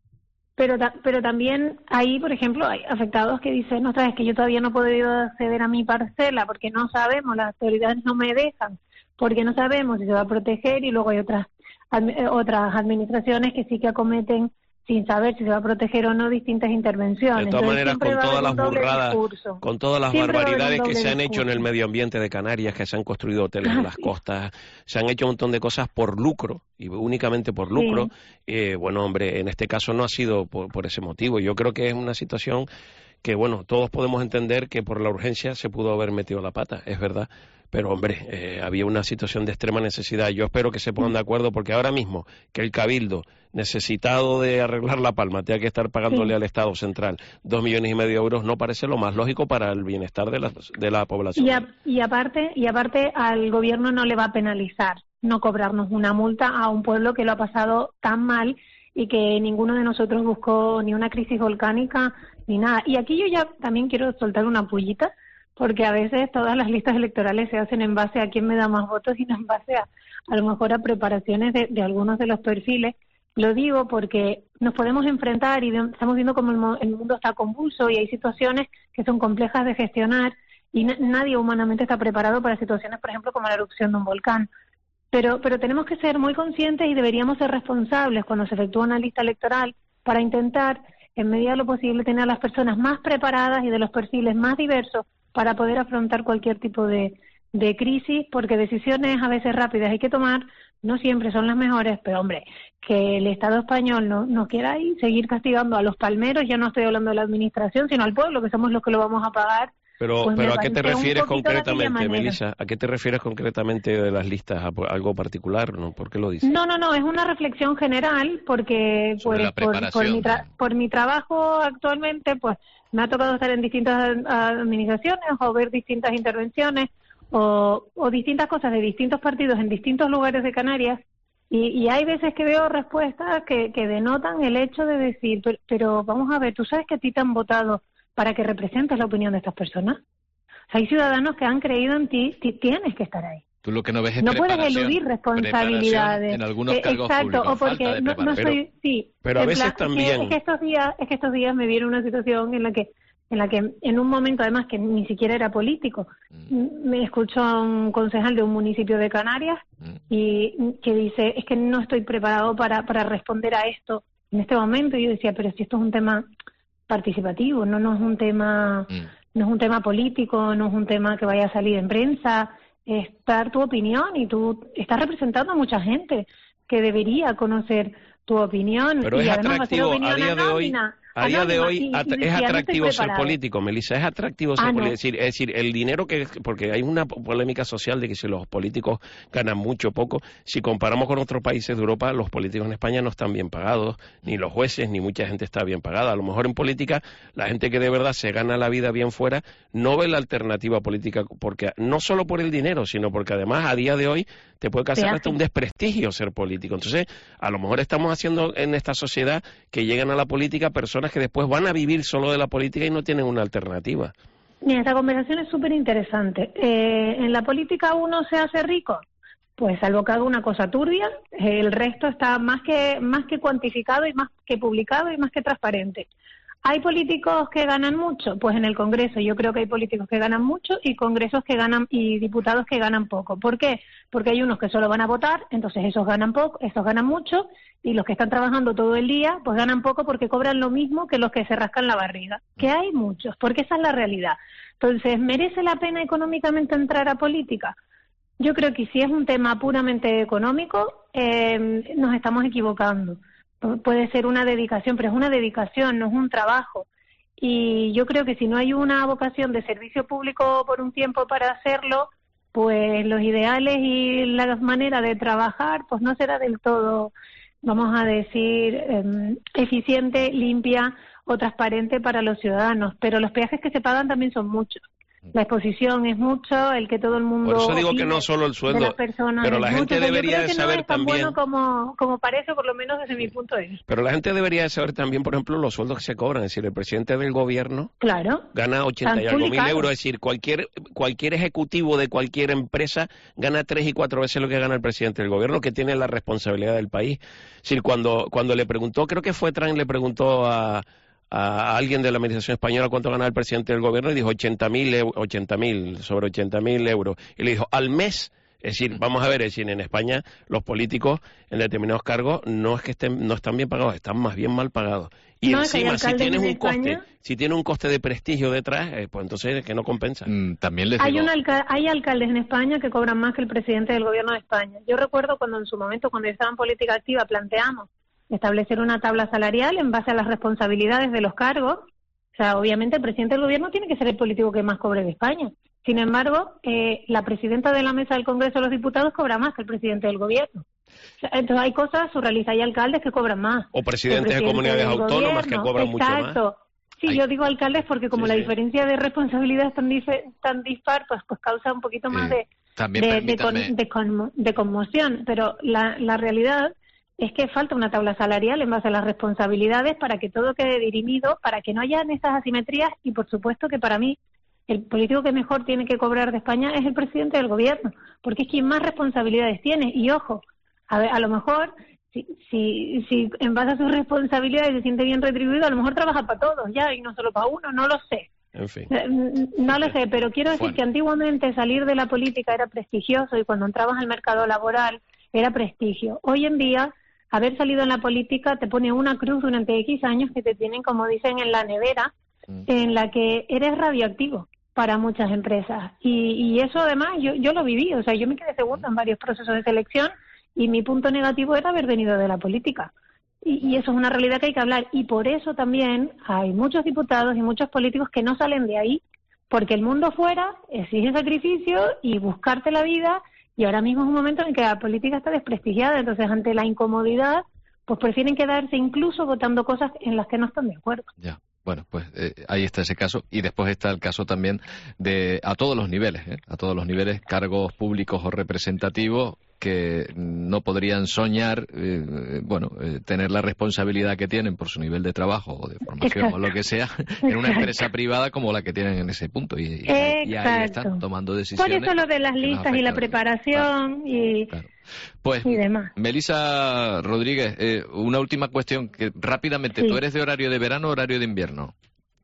pero ta- pero también ahí, por ejemplo, hay afectados que dicen, no, sabes que yo todavía no he podido acceder a mi parcela porque no sabemos, las autoridades no me dejan, porque no sabemos si se va a proteger, y luego hay otras admi- eh, otras administraciones que sí que acometen sin saber si se va a proteger o no distintas intervenciones. De todas Entonces, maneras, siempre con va a todas haber las un doble burradas, discurso. con todas las Siempre va a haber un barbaridades que doble se han hecho en el discurso. medio ambiente de Canarias, que se han construido hoteles Ah, en las sí. costas, se han hecho un montón de cosas por lucro, y únicamente por lucro. Eh, bueno, hombre, en este caso no ha sido por, por ese motivo. Yo creo que es una situación que, bueno, todos podemos entender que por la urgencia se pudo haber metido la pata, es verdad. Pero, hombre, eh, había una situación de extrema necesidad. Yo espero que se pongan de acuerdo, porque ahora mismo que el Cabildo, necesitado de arreglar La Palma, tenga que estar pagándole Sí. al Estado central dos millones y medio de euros, no parece lo más lógico para el bienestar de la, de la población. Y, a- y aparte y aparte al gobierno no le va a penalizar no cobrarnos una multa a un pueblo que lo ha pasado tan mal y que ninguno de nosotros buscó ni una crisis volcánica ni nada. Y aquí yo ya también quiero soltar una pullita, porque a veces todas las listas electorales se hacen en base a quién me da más votos y no en base a a lo mejor a preparaciones de, de algunos de los perfiles. Lo digo porque nos podemos enfrentar y ve- estamos viendo cómo el, mo- el mundo está convulso y hay situaciones que son complejas de gestionar y na- nadie humanamente está preparado para situaciones, por ejemplo, como la erupción de un volcán. Pero, pero tenemos que ser muy conscientes y deberíamos ser responsables cuando se efectúa una lista electoral para intentar, en medida de lo posible, tener a las personas más preparadas y de los perfiles más diversos para poder afrontar cualquier tipo de, de crisis, porque decisiones a veces rápidas hay que tomar, no siempre son las mejores, pero hombre, que el Estado español no, no quiera ahí seguir castigando a los palmeros, ya no estoy hablando de la administración, sino al pueblo, que somos los que lo vamos a pagar. Pero, Pues me pero ¿a qué te parece un refieres poquito de aquella concretamente, manera. Melissa? ¿A qué te refieres concretamente de las listas? ¿A po- algo particular? ¿No? ¿Por qué lo dices? No, no, no, es una reflexión general porque Sobre pues, la por, por, preparación, mi tra- por mi trabajo actualmente pues me ha tocado estar en distintas a- administraciones o ver distintas intervenciones o, o distintas cosas de distintos partidos en distintos lugares de Canarias y, y hay veces que veo respuestas que, que denotan el hecho de decir, pero, pero vamos a ver, ¿tú sabes que a ti te han votado para que representes la opinión de estas personas? O sea, hay ciudadanos que han creído en ti, ti tienes que estar ahí. Tú lo que no ves es No puedes preparación, eludir responsabilidades. preparación en algunos Eh, cargos Exacto, públicos, o porque falta de no, no preparación. soy, sí. pero a en veces plan, es que- también- Es que estos días, es que estos días me vieron una situación en la que, en la que en un momento además que ni siquiera era político, m- me escuchó a un concejal de un municipio de Canarias y que dice, es que no estoy preparado para, para responder a esto en este momento. Y yo decía, pero si esto es un tema participativo, no, no es un tema, no es un tema político, no es un tema que vaya a salir en prensa. es dar tu opinión y tú estás representando a mucha gente que debería conocer tu opinión. Pero y es además atractivo hacer opinión a día de hoy. anónima, A día de anónima, hoy y- at- y es decía, no estoy atractivo ser preparado. político, Melissa, es atractivo ser Ah, no. político. Es decir, es decir, el dinero que... Porque hay una polémica social de que si los políticos ganan mucho o poco, si comparamos con otros países de Europa, los políticos en España no están bien pagados, ni los jueces, ni mucha gente está bien pagada. A lo mejor en política, la gente que de verdad se gana la vida bien fuera, no ve la alternativa política, porque no solo por el dinero, sino porque además a día de hoy te puede causar Te hasta hace. un desprestigio ser político. Entonces, a lo mejor estamos haciendo en esta sociedad que llegan a la política personas que después van a vivir solo de la política y no tienen una alternativa. Mira, esta conversación es súper interesante. Eh, ¿En la política uno se hace rico? Pues salvo que haga una cosa turbia, eh, el resto está más que, más que cuantificado y más que publicado y más que transparente. ¿Hay políticos que ganan mucho? Pues en el Congreso yo creo que hay políticos que ganan mucho y congresos que ganan y diputados que ganan poco. ¿Por qué? Porque hay unos que solo van a votar, entonces esos ganan poco, esos ganan mucho, y los que están trabajando todo el día, pues ganan poco porque cobran lo mismo que los que se rascan la barriga. Que hay muchos, porque esa es la realidad. Entonces, ¿merece la pena económicamente entrar a política? Yo creo que si es un tema puramente económico, eh, nos estamos equivocando. Puede ser una dedicación, pero es una dedicación, no es un trabajo. Y yo creo que si no hay una vocación de servicio público por un tiempo para hacerlo, pues los ideales y las maneras de trabajar, pues no será del todo, vamos a decir, eh, eficiente, limpia o transparente para los ciudadanos. Pero los peajes que se pagan también son muchos. La exposición es mucho, el que todo el mundo... Por eso digo que opine no solo el de sueldo, las personas pero es la mucho. gente O sea, yo debería creo que saber no es tan también... bueno como, como parece, por lo menos desde mi punto de vista. Pero la gente debería saber también, por ejemplo, los sueldos que se cobran. Es decir, el presidente del gobierno Claro. gana ochenta y Están algo mil publicados. euros. Es decir, cualquier cualquier ejecutivo de cualquier empresa gana tres y cuatro veces lo que gana el presidente del gobierno, que tiene la responsabilidad del país. Es decir, cuando, cuando le preguntó, creo que fue Trump, le preguntó a... a alguien de la administración española cuánto ganaba el presidente del gobierno y dijo ochenta mil, ochenta mil, sobre ochenta mil euros. Y le dijo, al mes. Es decir, vamos a ver, es decir, en España los políticos en determinados cargos no es que estén, no están bien pagados, están más bien mal pagados. Y No, es que hay encima, si alcaldes tienes en un coste, España- si tiene un coste de prestigio detrás, eh, pues entonces es que no compensa. Mm, también les Hay, digo, un alca- hay alcaldes en España que cobran más que el presidente del gobierno de España. Yo recuerdo cuando en su momento, cuando yo estaba en política activa, planteamos establecer una tabla salarial en base a las responsabilidades de los cargos. O sea, obviamente el presidente del gobierno tiene que ser el político que más cobre de España. Sin embargo, eh, la presidenta de la mesa del Congreso de los Diputados cobra más que el presidente del gobierno. O sea, entonces hay cosas surrealistas, hay alcaldes que cobran más. O presidentes El de presidente comunidades del autónomas que gobierno. cobran mucho más. Exacto. Sí, Hay- yo digo alcaldes porque como Sí, la sí. diferencia de responsabilidad es tan, dife- tan dispar, pues, pues causa un poquito más Eh, de, también de, de, con- permítame- de conmo- de conmoción. Pero la, la realidad es que falta una tabla salarial en base a las responsabilidades para que todo quede dirimido, para que no haya estas asimetrías y, por supuesto, que para mí el político que mejor tiene que cobrar de España es el presidente del gobierno, porque es quien más responsabilidades tiene. Y ojo, a, ver, a lo mejor, si, si, si en base a sus responsabilidades se siente bien retribuido, a lo mejor trabaja para todos ya y no solo para uno, no lo sé. En fin. Eh, No lo sé, pero quiero decir Bueno. que antiguamente salir de la política era prestigioso y cuando entrabas al mercado laboral era prestigio. Hoy en día, haber salido en la política te pone una cruz durante X años que te tienen, como dicen, en la nevera, Mm. en la que eres radioactivo para muchas empresas. Y, y eso además yo, yo lo viví, o sea, yo me quedé segunda en varios procesos de selección y mi punto negativo era haber venido de la política. Y, y eso es una realidad que hay que hablar. Y por eso también hay muchos diputados y muchos políticos que no salen de ahí, porque el mundo fuera exige sacrificio y buscarte la vida, y ahora mismo es un momento en el que la política está desprestigiada. Entonces, ante la incomodidad, pues prefieren quedarse incluso votando cosas en las que no están de acuerdo. Ya. Bueno, pues eh, ahí está ese caso y después está el caso también de a todos los niveles, ¿eh? a todos los niveles, cargos públicos o representativos que no podrían soñar, eh, bueno, eh, tener la responsabilidad que tienen por su nivel de trabajo o de formación Exacto. o lo que sea en una Exacto. empresa privada como la que tienen en ese punto y, y- y ahí Exacto. están tomando Por decisiones. eso lo de las que nos listas y la afectan. preparación y, Claro. Pues, y demás. Melissa Rodríguez, eh, una última cuestión que rápidamente, Sí. ¿tú eres de horario de verano o horario de invierno?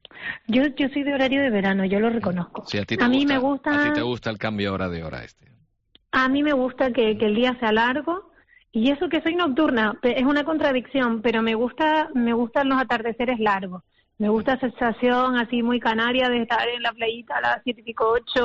Yo, yo soy de horario de verano, yo lo reconozco. Sí, a ti te a mí gusta, me gusta, a ti te gusta el cambio hora de hora este. a mí me gusta que, que el día sea largo, y eso que soy nocturna pe- es una contradicción, pero me gusta, me gustan los atardeceres largos. Me gusta esa sensación así muy canaria de estar en la playita a las siete y pico, ocho,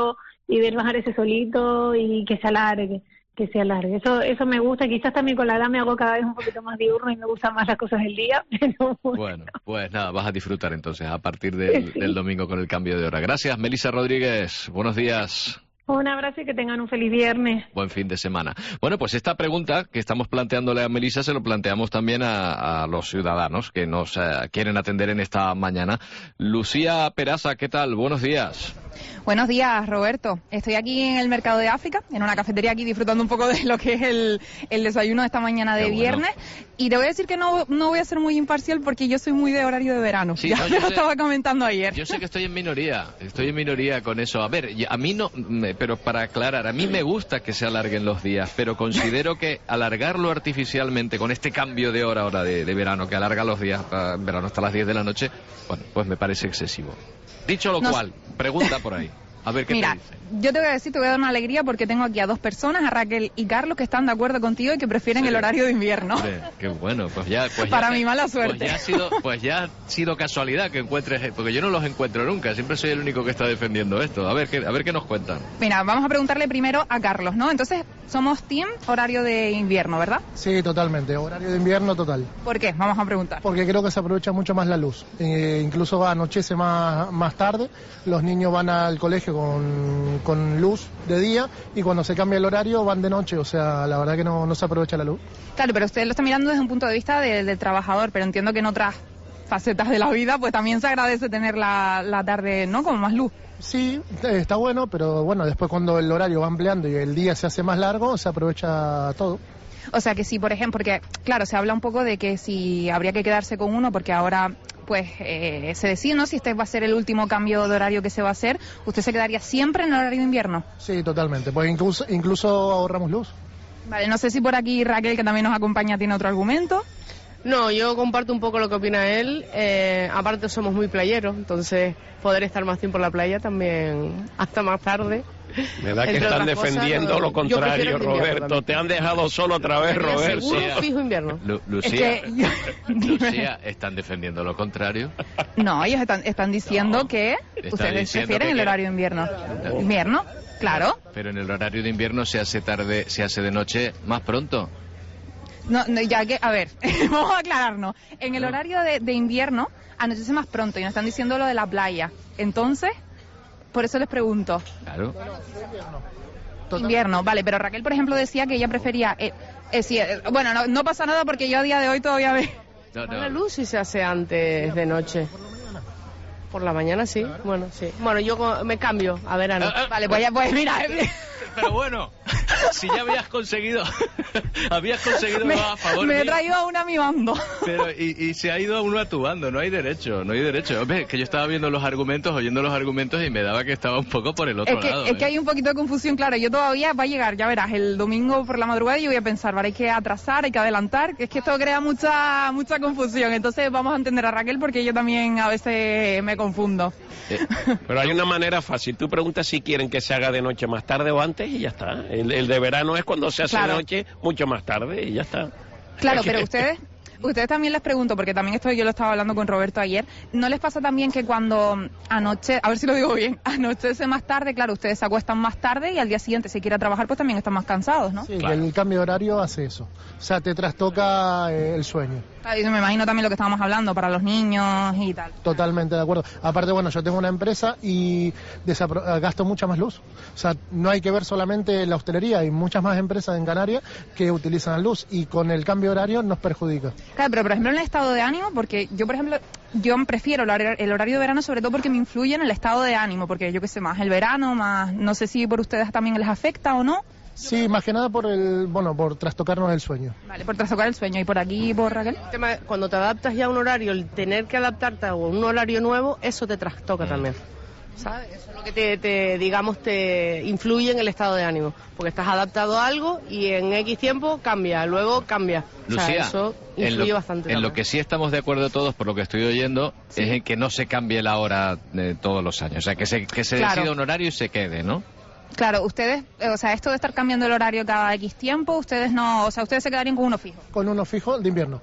y ver bajar ese solito y que se alargue, que se alargue. Eso eso me gusta, quizás también con la edad me hago cada vez un poquito más diurno y me gustan más las cosas del día. Pero bueno. bueno, pues nada, vas a disfrutar entonces a partir del, sí. del domingo con el cambio de hora. Gracias, Melissa Rodríguez. Buenos días. Un abrazo y que tengan un feliz viernes. Buen fin de semana. Bueno, pues esta pregunta que estamos planteándole a Melissa se lo planteamos también a, a los ciudadanos que nos uh, quieren atender en esta mañana. Lucía Peraza, ¿qué tal? Buenos días. Buenos días, Roberto. Estoy aquí en el Mercado de África, en una cafetería aquí, disfrutando un poco de lo que es el, el desayuno de esta mañana de Qué viernes. Bueno. Y te voy a decir que no, no voy a ser muy imparcial porque yo soy muy de horario de verano. Sí, ya no, me lo sé, estaba comentando ayer. Yo sé que estoy en minoría, estoy en minoría con eso. A ver, a mí no, pero para aclarar, a mí me gusta que se alarguen los días, pero considero que alargarlo artificialmente con este cambio de hora ahora de, de verano, que alarga los días en verano hasta las diez de la noche, bueno, pues me parece excesivo. Dicho lo no, cual, pregunta por ahí. A ver qué Mira, te dice. Yo te voy a decir, te voy a dar una alegría porque tengo aquí a dos personas, a Raquel y Carlos, que están de acuerdo contigo y que prefieren sí. el horario de invierno. Sí, qué bueno, pues ya... Pues Para ya, mi mala suerte. Pues ya, ha sido, pues ya ha sido casualidad que encuentres, porque yo no los encuentro nunca, siempre soy el único que está defendiendo esto. A ver, qué, a ver qué nos cuentan. Mira, vamos a preguntarle primero a Carlos, ¿no? Entonces, somos team horario de invierno, ¿verdad? Sí, totalmente, horario de invierno total. ¿Por qué? Vamos a preguntar. Porque creo que se aprovecha mucho más la luz, eh, incluso anochece más, más tarde, los niños van al colegio con, con luz de día y cuando se cambia el horario van de noche, o sea, la verdad que no, no se aprovecha la luz. Claro, pero usted lo está mirando desde un punto de vista del de trabajador, pero entiendo que en otras facetas de la vida pues también se agradece tener la, la tarde, ¿no? Como más luz. Sí, está bueno, pero bueno, después cuando el horario va ampliando y el día se hace más largo, se aprovecha todo. O sea que sí, por ejemplo, porque claro, se habla un poco de que si habría que quedarse con uno, porque ahora pues eh, se decide, ¿no? Si este va a ser el último cambio de horario que se va a hacer, ¿usted se quedaría siempre en el horario de invierno? Sí, totalmente, pues incluso, incluso ahorramos luz. Vale, no sé si por aquí Raquel, que también nos acompaña, tiene otro argumento. No, yo comparto un poco lo que opina él, eh, aparte somos muy playeros, entonces poder estar más tiempo en la playa también hasta más tarde. Me da que están defendiendo cosas, lo contrario, Roberto. Te han dejado solo otra vez, Roberto. Seguro fijo invierno. Lu Lucía, es que yo... Lucía, ¿están defendiendo lo contrario? No, ellos están, están diciendo no, que ustedes prefieren el horario de invierno. ¿Invierno? Claro. Pero en el horario de invierno se hace tarde, se hace de noche más pronto. No, no, ya que, a ver, vamos a aclararnos. En el horario de, de invierno anochece más pronto y nos están diciendo lo de la playa. Entonces, por eso les pregunto. Claro. Invierno, vale, pero Raquel, por ejemplo, decía que ella prefería... Eh, eh, sí, eh, bueno, no, no pasa nada porque yo a día de hoy todavía ve... No, no. La luz sí se hace antes de noche. Por la mañana sí, bueno, sí. Bueno, yo me cambio a verano. Ah, ah, vale, pues ya, pues mira... Pero bueno, si ya habías conseguido, habías conseguido me, a favor me mío. he traído a una a mi bando. Pero y, y se ha ido a uno a tu bando, no hay derecho, no hay derecho. Hombre, que yo estaba viendo los argumentos, oyendo los argumentos y me daba que estaba un poco por el otro es que, lado. Es ¿eh? que hay un poquito de confusión, claro. Yo todavía va a llegar, ya verás, el domingo por la madrugada y yo voy a pensar, vale, hay que atrasar, hay que adelantar. Es que esto crea mucha mucha confusión. Entonces vamos a entender a Raquel porque yo también a veces me confundo. Eh, pero hay una manera fácil. Tú preguntas si quieren que se haga de noche más tarde o antes y ya está. El, el de verano es cuando se hace claro. de noche mucho más tarde y ya está. Claro, pero ustedes... Ustedes también les pregunto, porque también esto yo lo estaba hablando con Roberto ayer, ¿no les pasa también que cuando anoche, a ver si lo digo bien, anochece más tarde, claro, ustedes se acuestan más tarde y al día siguiente si quieren trabajar pues también están más cansados, ¿no? Sí, claro. El cambio de horario hace eso, o sea, te trastoca eh, el sueño. Claro, y me imagino también lo que estábamos hablando para los niños y tal. Totalmente de acuerdo. Aparte, bueno, yo tengo una empresa y gasto mucha más luz. O sea, no hay que ver solamente la hostelería, hay muchas más empresas en Canarias que utilizan luz y con el cambio de horario nos perjudica. Claro, pero por ejemplo en el estado de ánimo, porque yo por ejemplo, yo prefiero el horario, el horario de verano sobre todo porque me influye en el estado de ánimo, porque yo qué sé, más el verano, más, no sé si por ustedes también les afecta o no. Sí, más que nada por el, bueno, por trastocarnos el sueño. Vale, por trastocar el sueño. ¿Y por aquí, por Raquel? El tema, cuando te adaptas ya a un horario, el tener que adaptarte a un horario nuevo, eso te trastoca mm. también. ¿Sabes? Eso es lo que te, te, digamos, te influye en el estado de ánimo. Porque estás adaptado a algo y en X tiempo cambia, luego cambia. Lucía, o sea, eso influye en lo, bastante. En también. lo que sí estamos de acuerdo todos, por lo que estoy oyendo, sí. es en que no se cambie la hora de todos los años. O sea, que se, que se claro. decida un horario y se quede, ¿no? Claro, ustedes, eh, o sea, esto de estar cambiando el horario cada X tiempo, ustedes no, o sea, ustedes se quedarían con uno fijo. Con uno fijo de invierno.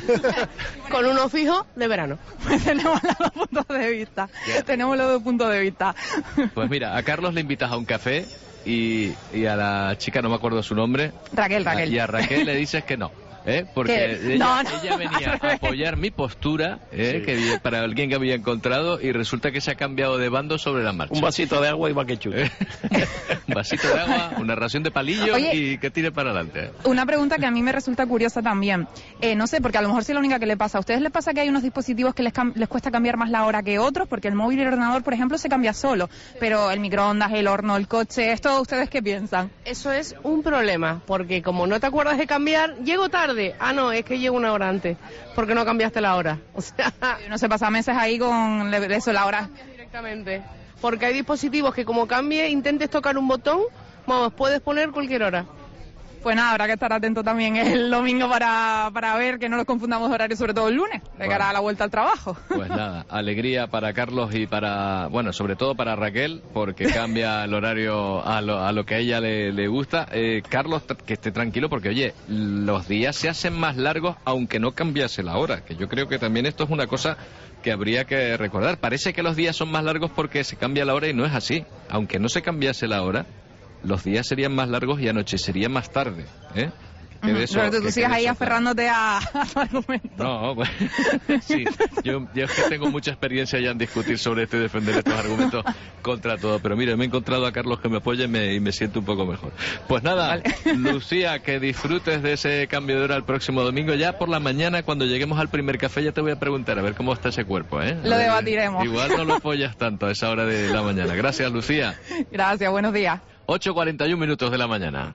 Con uno fijo de verano. Pues tenemos los dos puntos de vista. Yeah. Tenemos los dos puntos de vista. Pues mira, a Carlos le invitas a un café y, y a la chica, no me acuerdo su nombre. Raquel, Raquel. Y a Raquel le dices que no. ¿Eh? Porque ella, no, no, ella venía a apoyar mi postura, ¿eh? Sí. Que para alguien que había encontrado, y resulta que se ha cambiado de bando sobre la marcha. Un vasito de agua y va que chupe. Un vasito de agua, una ración de palillo. Oye, y que tire para adelante. Una pregunta que a mí me resulta curiosa también. Eh, no sé, porque a lo mejor sí es la única que le pasa. ¿A ustedes les pasa que hay unos dispositivos que les, les cuesta cambiar más la hora que otros? Porque el móvil y el ordenador, por ejemplo, se cambia solo. Pero el microondas, el horno, el coche, ¿esto ustedes qué piensan? Eso es un problema, porque como no te acuerdas de cambiar, llego tarde. Ah, no, es que llego una hora antes, porque no cambiaste la hora. O sea, no se pasa meses ahí con eso, la hora. Directamente. Porque hay dispositivos que como cambie, intentes tocar un botón, vamos, puedes poner cualquier hora. Pues nada, habrá que estar atento también el domingo para, para ver que no nos confundamos de horario, sobre todo el lunes, de bueno, cara a la vuelta al trabajo. Pues nada, alegría para Carlos y para, bueno, sobre todo para Raquel, porque cambia el horario a lo, a lo que a ella le, le gusta. Eh, Carlos, que esté tranquilo, porque oye, los días se hacen más largos aunque no cambiase la hora, que yo creo que también esto es una cosa que habría que recordar. Parece que los días son más largos porque se cambia la hora y no es así. Aunque no se cambiase la hora, los días serían más largos y anochecería más tarde, ¿eh? Uh-huh. Eso, pero tú sigues ahí aferrándote a, a tu argumento. No, pues, sí, yo, yo es que tengo mucha experiencia ya en discutir sobre esto y defender estos argumentos contra todo, pero mire, me he encontrado a Carlos que me apoya y me, y me siento un poco mejor. Pues nada, vale. Lucía, que disfrutes de ese cambio de hora el próximo domingo. Ya por la mañana, cuando lleguemos al primer café, ya te voy a preguntar a ver cómo está ese cuerpo, ¿eh? Lo debatiremos. Igual no lo apoyas tanto a esa hora de la mañana. Gracias, Lucía. Gracias, buenos días. ocho cuarenta y un minutos de la mañana.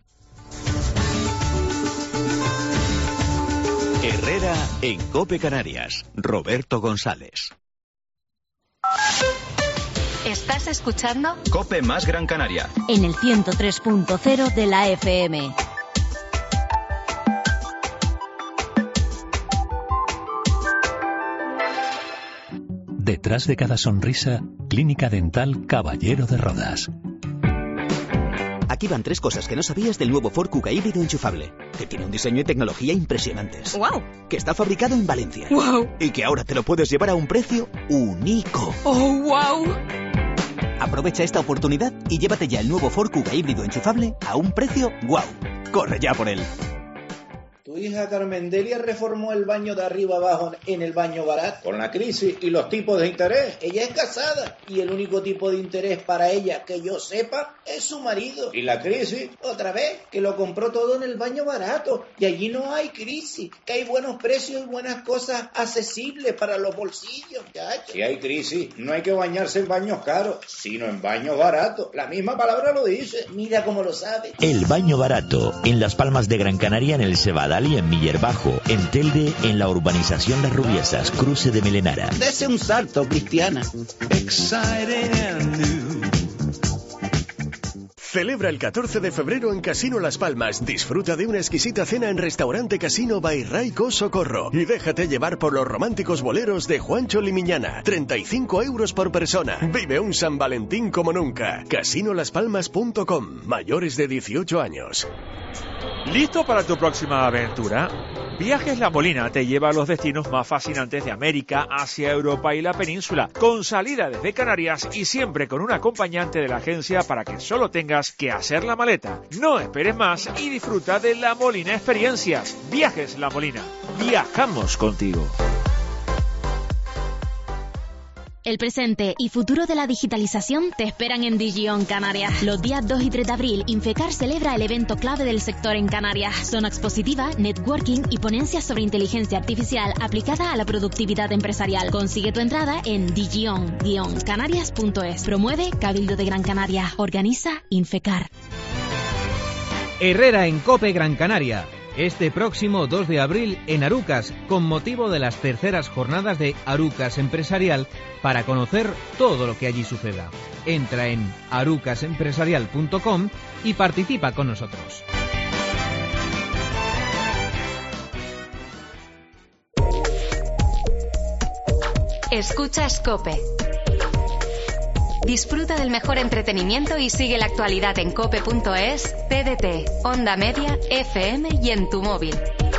Herrera en COPE Canarias. Roberto González. ¿Estás escuchando? COPE más Gran Canaria. En el ciento tres punto cero de la F M. Detrás de cada sonrisa, Clínica Dental Caballero de Rodas. Aquí van tres cosas que no sabías del nuevo Ford Kuga híbrido enchufable. Que tiene un diseño y tecnología impresionantes. ¡Wow! Que está fabricado en Valencia. ¡Wow! Y que ahora te lo puedes llevar a un precio único. ¡Oh, wow! Aprovecha esta oportunidad y llévate ya el nuevo Ford Kuga híbrido enchufable a un precio ¡wow! Corre ya por él. Tu hija Carmendelia reformó el baño de arriba abajo en el baño barato. Con la crisis y los tipos de interés. Ella es casada y el único tipo de interés para ella que yo sepa es su marido. Y la crisis, otra vez, que lo compró todo en el baño barato. Y allí no hay crisis, que hay buenos precios y buenas cosas accesibles para los bolsillos. Chacho. Si hay crisis, no hay que bañarse en baños caros, sino en baños baratos. La misma palabra lo dice. Mira cómo lo sabe. El baño barato, en Las Palmas de Gran Canaria, en el Cebadal y en Miller Bajo, en Telde, en la urbanización Las Rubiesas, cruce de Melenara. Dese un salto, Cristiana. Celebra el catorce de febrero en Casino Las Palmas. Disfruta de una exquisita cena en Restaurante Casino by Raico Socorro. Y déjate llevar por los románticos boleros de Juancho Limiñana. treinta y cinco euros por persona. Vive un San Valentín como nunca. casino las palmas punto com. Mayores de dieciocho años. ¿Listo para tu próxima aventura? Viajes La Molina te lleva a los destinos más fascinantes de América, Asia, Europa y la península, con salida desde Canarias y siempre con un acompañante de la agencia para que solo tengas que hacer la maleta. No esperes más y disfruta de La Molina Experiencias. Viajes La Molina. Viajamos contigo. El presente y futuro de la digitalización te esperan en Digion Canarias. Los días dos y tres de abril, Infecar celebra el evento clave del sector en Canarias. Zona expositiva, networking y ponencias sobre inteligencia artificial aplicada a la productividad empresarial. Consigue tu entrada en digion guion canarias punto es. Promueve Cabildo de Gran Canaria. Organiza Infecar. Herrera en COPE Gran Canaria. Este próximo dos de abril en Arucas, con motivo de las terceras jornadas de Arucas Empresarial, para conocer todo lo que allí suceda. Entra en arucas empresarial punto com y participa con nosotros. Escuchas COPE. Disfruta del mejor entretenimiento y sigue la actualidad en cope punto es, T D T, Onda Media, F M y en tu móvil.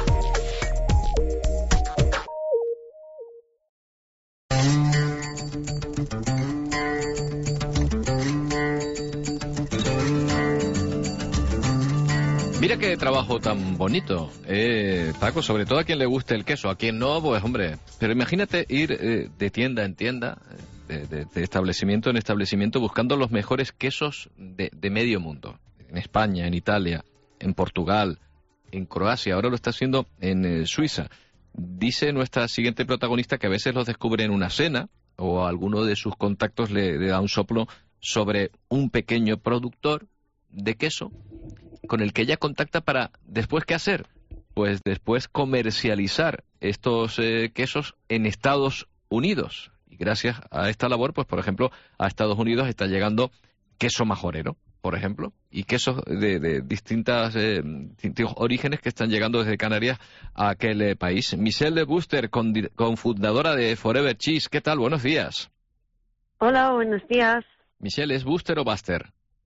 Mira qué trabajo tan bonito, eh, Paco, sobre todo a quien le guste el queso, a quien no, pues hombre, pero imagínate ir eh, de tienda en tienda, de, de, de establecimiento en establecimiento, buscando los mejores quesos de, de medio mundo, en España, en Italia, en Portugal, en Croacia, ahora lo está haciendo en eh, Suiza. Dice nuestra siguiente protagonista que a veces los descubre en una cena, o a alguno de sus contactos le, le da un soplo sobre un pequeño productor de queso, con el que ella contacta para después ¿qué hacer? Pues después comercializar estos eh, quesos en Estados Unidos. Y gracias a esta labor, pues por ejemplo, a Estados Unidos está llegando queso majorero, por ejemplo, y quesos de, de distintas eh, distintos orígenes que están llegando desde Canarias a aquel eh, país. Michelle Buster, cofundadora de Forever Cheese. ¿Qué tal? Buenos días. Hola, buenos días. Michelle, ¿es Buster o Buster?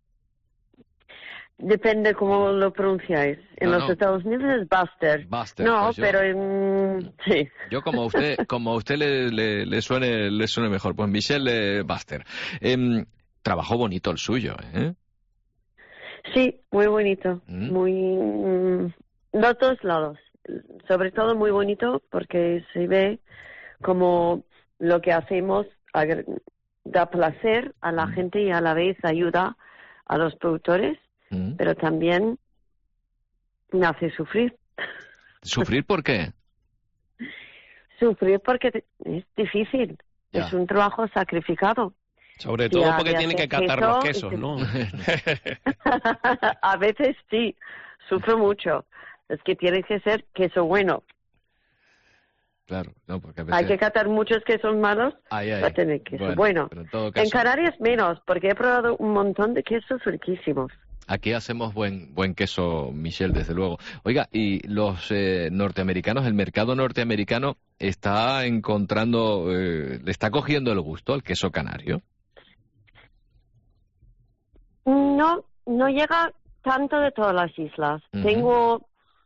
Depende cómo lo pronunciáis. En no, los no. Estados Unidos es Buster. Buster no, pues yo, pero en... sí. Yo como a usted, como a usted le, le, le suene, le suene mejor. Pues Michelle eh, Buster. Eh, trabajo bonito el suyo, ¿eh? Sí, muy bonito. ¿Mm? Muy... Mm, los dos lados. Sobre todo muy bonito porque se ve como lo que hacemos agre- da placer a la ¿Mm? gente y a la vez ayuda a los productores. ¿Mm? Pero también me hace sufrir. ¿Sufrir por qué? Sufrir porque es difícil. Ya. Es un trabajo sacrificado. Sobre Si todo ha porque de tiene que hacer catar queso, los quesos, y- ¿no? A veces sí, sufro mucho. Es que tiene que ser queso bueno. Claro, no, porque a veces... Hay que catar muchos quesos malos Ay, ay. para tener queso Bueno, bueno. pero en todo caso- En Canarias menos, porque he probado un montón de quesos riquísimos. Aquí hacemos buen buen queso, Michelle, desde luego. Oiga, y los eh, norteamericanos, el mercado norteamericano está encontrando, eh, le está cogiendo el gusto al queso canario. No, no llega tanto de todas las islas. Ujú. Tengo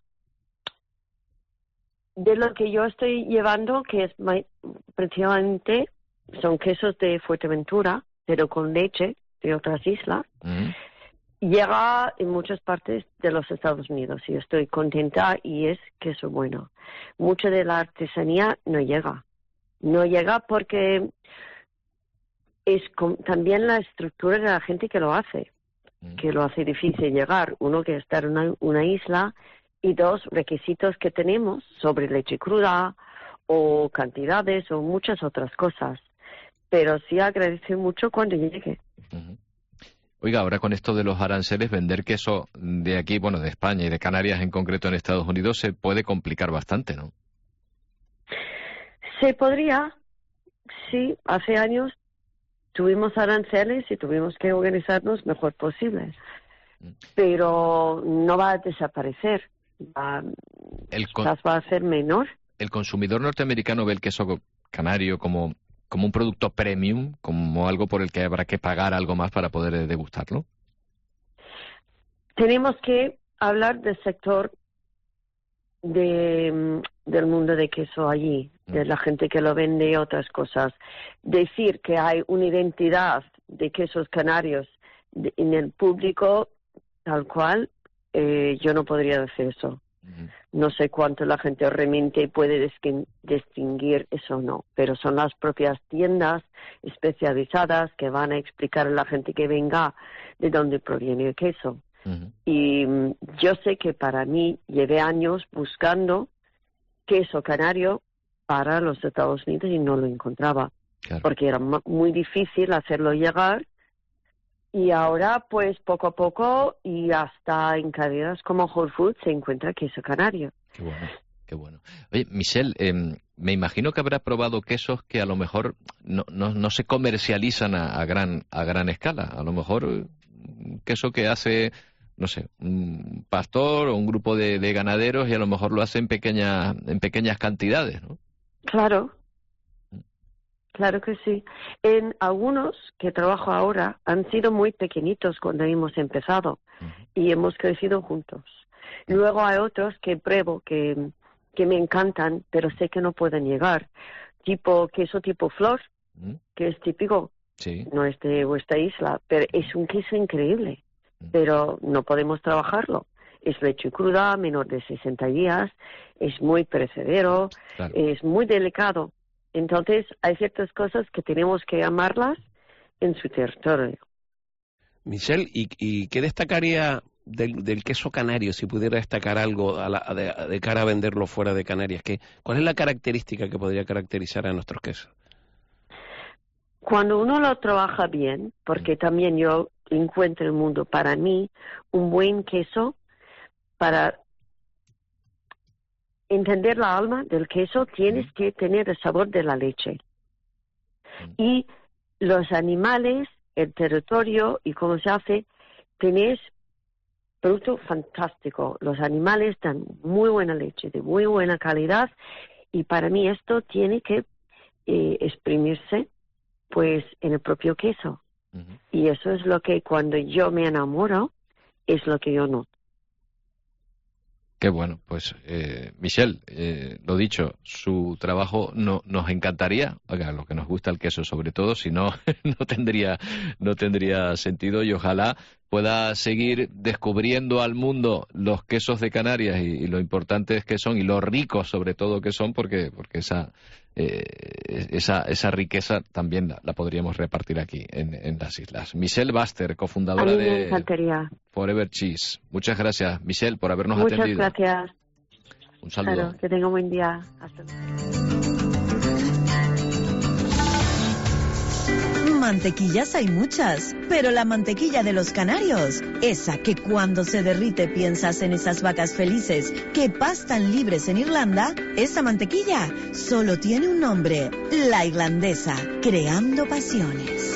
de lo que yo estoy llevando, que es ma- prácticamente son quesos de Fuerteventura, pero con leche de otras islas. Mm. Llega en muchas partes de los Estados Unidos y estoy contenta y es queso bueno. Mucha de la artesanía no llega. No llega porque es com- también la estructura de la gente que lo hace, que lo hace difícil llegar. Uno, que está en una, una isla, y dos, requisitos que tenemos sobre leche cruda o cantidades o muchas otras cosas. Pero sí agradezco mucho cuando llegue. Oiga, ahora con esto de los aranceles, vender queso de aquí, bueno, de España y de Canarias en concreto en Estados Unidos, se puede complicar bastante, ¿no? Se podría, sí, hace años tuvimos aranceles y tuvimos que organizarnos mejor posible. Pero no va a desaparecer, va, El, con- quizás va a ser menor. el consumidor norteamericano ve el queso canario como, como un producto premium, como algo por el que habrá que pagar algo más para poder eh, degustarlo. Tenemos que hablar del sector de, mm, del mundo de queso allí, de la gente que lo vende y otras cosas. Decir que hay una identidad de quesos canarios de- en el público tal cual, eh, yo no podría decir eso. No sé cuánto la gente realmente puede distin- distinguir eso o no, pero son las propias tiendas especializadas que van a explicar a la gente que venga de dónde proviene el queso. Y mm, yo sé que para mí llevé años buscando queso canario para los Estados Unidos y no lo encontraba, porque era mu- muy difícil hacerlo llegar. Y ahora, pues, poco a poco, y hasta en cadenas como Whole Foods se encuentra queso canario. Qué bueno, qué bueno. Oye, Michelle, eh, me imagino que habrá probado quesos que a lo mejor no, no, no se comercializan a, a gran a gran escala. A lo mejor eh, un queso que hace, no sé, un pastor o un grupo de, de ganaderos y a lo mejor lo hace en pequeñas en pequeñas cantidades, ¿no? Claro. Claro que sí. En algunos que trabajo ahora han sido muy pequeñitos cuando hemos empezado uh-huh. y hemos crecido juntos. Luego hay otros que pruebo que, que me encantan, pero sé que no pueden llegar. Tipo queso tipo flor, uh-huh. que es típico. Sí. No es de vuestra isla, pero es un queso increíble. Uh-huh. Pero no podemos trabajarlo. Es leche cruda, menor de sesenta días, es muy perecedero, claro. es muy delicado. Entonces, hay ciertas cosas que tenemos que amarlas en su territorio. Michelle, ¿y, y qué destacaría del, del queso canario, si pudiera destacar algo a la, a de, a de cara a venderlo fuera de Canarias? ¿Qué, ¿Cuál es la característica que podría caracterizar a nuestros quesos? Cuando uno lo trabaja bien, porque también yo encuentro en el mundo, para mí, un buen queso, para entender la alma del queso, tienes que tener el sabor de la leche. Y los animales, el territorio y cómo se hace, tenés producto fantástico. Los animales dan muy buena leche, de muy buena calidad, y para mí esto tiene que eh, exprimirse pues en el propio queso. Uh-huh. Y eso es lo que cuando yo me enamoro, es lo que yo noto. Qué bueno, pues eh, Michelle, eh, lo dicho, su trabajo no, nos encantaría, a lo que nos gusta el queso sobre todo, si no, no tendría, no tendría sentido, y ojalá pueda seguir descubriendo al mundo los quesos de Canarias y, y lo importantes que son y lo ricos sobre todo que son, porque, porque esa, eh, esa, esa riqueza también la, la podríamos repartir aquí en, en las islas. Michelle Baster, cofundadora de Forever Cheese. Muchas gracias, Michelle, por habernos Muchas atendido. Muchas gracias. Un saludo. Claro, que tenga un buen día. Hasta luego. Mantequillas hay muchas, pero la mantequilla de los canarios, esa que cuando se derrite piensas en esas vacas felices que pastan libres en Irlanda, esa mantequilla solo tiene un nombre, la irlandesa, creando pasiones.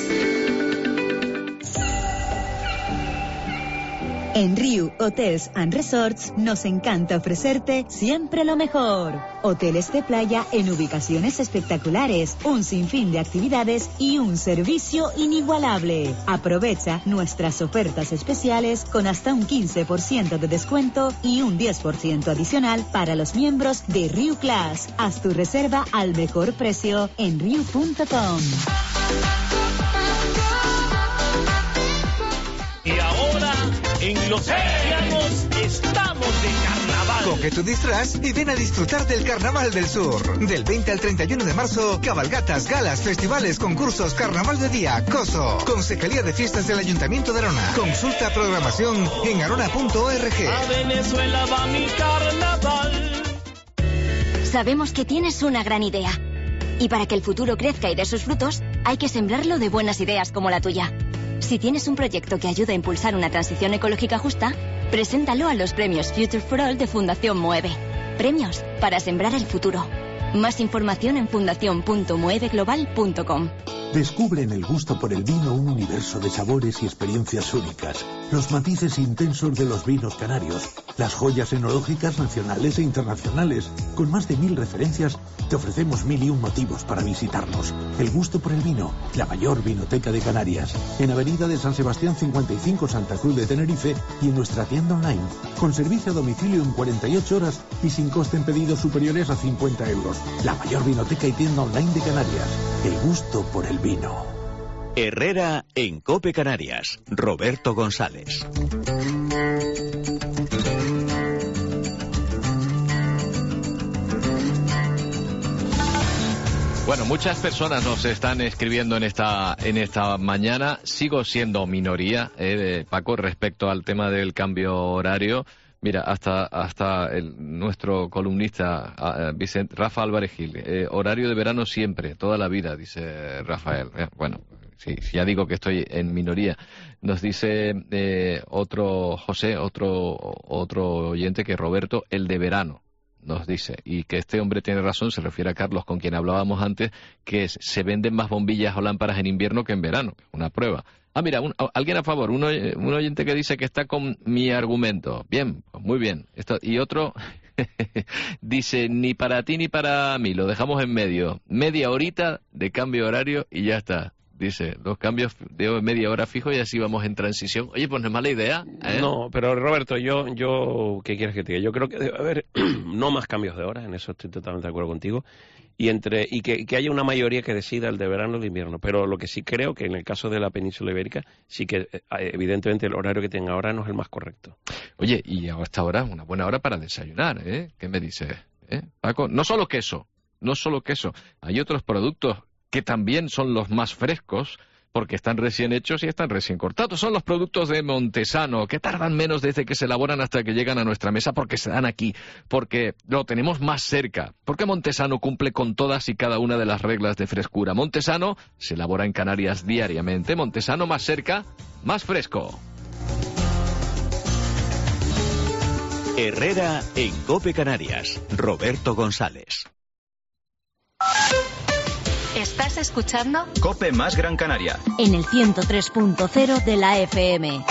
En Riu Hotels and Resorts nos encanta ofrecerte siempre lo mejor. Hoteles de playa en ubicaciones espectaculares, un sinfín de actividades y un servicio inigualable. Aprovecha nuestras ofertas especiales con hasta un quince por ciento de descuento y un diez por ciento adicional para los miembros de Riu Class. Haz tu reserva al mejor precio en riu punto com. Y ahora, en Los Océanos, estamos de carnaval. Coge tu disfraz y ven a disfrutar del Carnaval del Sur. Del veinte al treinta y uno de marzo, cabalgatas, galas, festivales, concursos, carnaval de día, COSO. Concejalía de Fiestas del Ayuntamiento de Arona. Consulta programación en arona punto org. A Venezuela va mi carnaval. Sabemos que tienes una gran idea. Y para que el futuro crezca y dé sus frutos, hay que sembrarlo de buenas ideas como la tuya. Si tienes un proyecto que ayuda a impulsar una transición ecológica justa, preséntalo a los premios Future for All de Fundación Moeve. Premios para sembrar el futuro. Más información en fundación punto moeve global punto com. Descubre en el gusto por el vino un universo de sabores y experiencias únicas, los matices intensos de los vinos canarios, las joyas enológicas nacionales e internacionales. Con más de mil referencias, te ofrecemos mil y un motivos para visitarnos. El gusto por el vino, la mayor vinoteca de Canarias, en Avenida de San Sebastián cincuenta y cinco, Santa Cruz de Tenerife, y en nuestra tienda online, con servicio a domicilio en cuarenta y ocho horas y sin coste en pedidos superiores a cincuenta euros. La mayor vinoteca y tienda online de Canarias. El gusto por el vino. Herrera en COPE Canarias. Roberto González. Bueno, muchas personas nos están escribiendo en esta en esta mañana. Sigo siendo minoría, eh, Paco, respecto al tema del cambio horario. Mira, hasta hasta el, nuestro columnista uh, Vicente, Rafa Álvarez Gil, eh, horario de verano siempre, toda la vida, dice Rafael. Eh, bueno, sí, ya digo que estoy en minoría. Nos dice eh, otro José, otro otro oyente, que Roberto, el de verano, nos dice, y que este hombre tiene razón, se refiere a Carlos, con quien hablábamos antes, que es, se venden más bombillas o lámparas en invierno que en verano, una prueba. Ah, mira, un, alguien a favor, un, un oyente que dice que está con mi argumento. Bien, pues muy bien. Esto, y otro dice, ni para ti ni para mí, lo dejamos en medio. Media horita de cambio horario y ya está. Dice, dos cambios de media hora fijo y así vamos en transición. Oye, pues no es mala idea, ¿eh? No, pero Roberto, yo, yo, ¿qué quieres que te diga? Yo creo que debe haber no más cambios de hora, en eso estoy totalmente de acuerdo contigo, y entre y que, que haya una mayoría que decida el de verano o el de invierno. Pero lo que sí creo que en el caso de la península ibérica, sí que evidentemente el horario que tenga ahora no es el más correcto. Oye, y a esta hora, una buena hora para desayunar, ¿eh? ¿Qué me dices, eh, Paco? No solo queso, no solo queso, hay otros productos que también son los más frescos, porque están recién hechos y están recién cortados. Son los productos de Montesano, que tardan menos desde que se elaboran hasta que llegan a nuestra mesa, porque se dan aquí, porque lo tenemos más cerca, porque Montesano cumple con todas y cada una de las reglas de frescura. Montesano se elabora en Canarias diariamente. Montesano, más cerca, más fresco. Herrera en COPE Canarias. Roberto González. ¿Estás escuchando? COPE más Gran Canaria. En el ciento tres punto cero de la F M.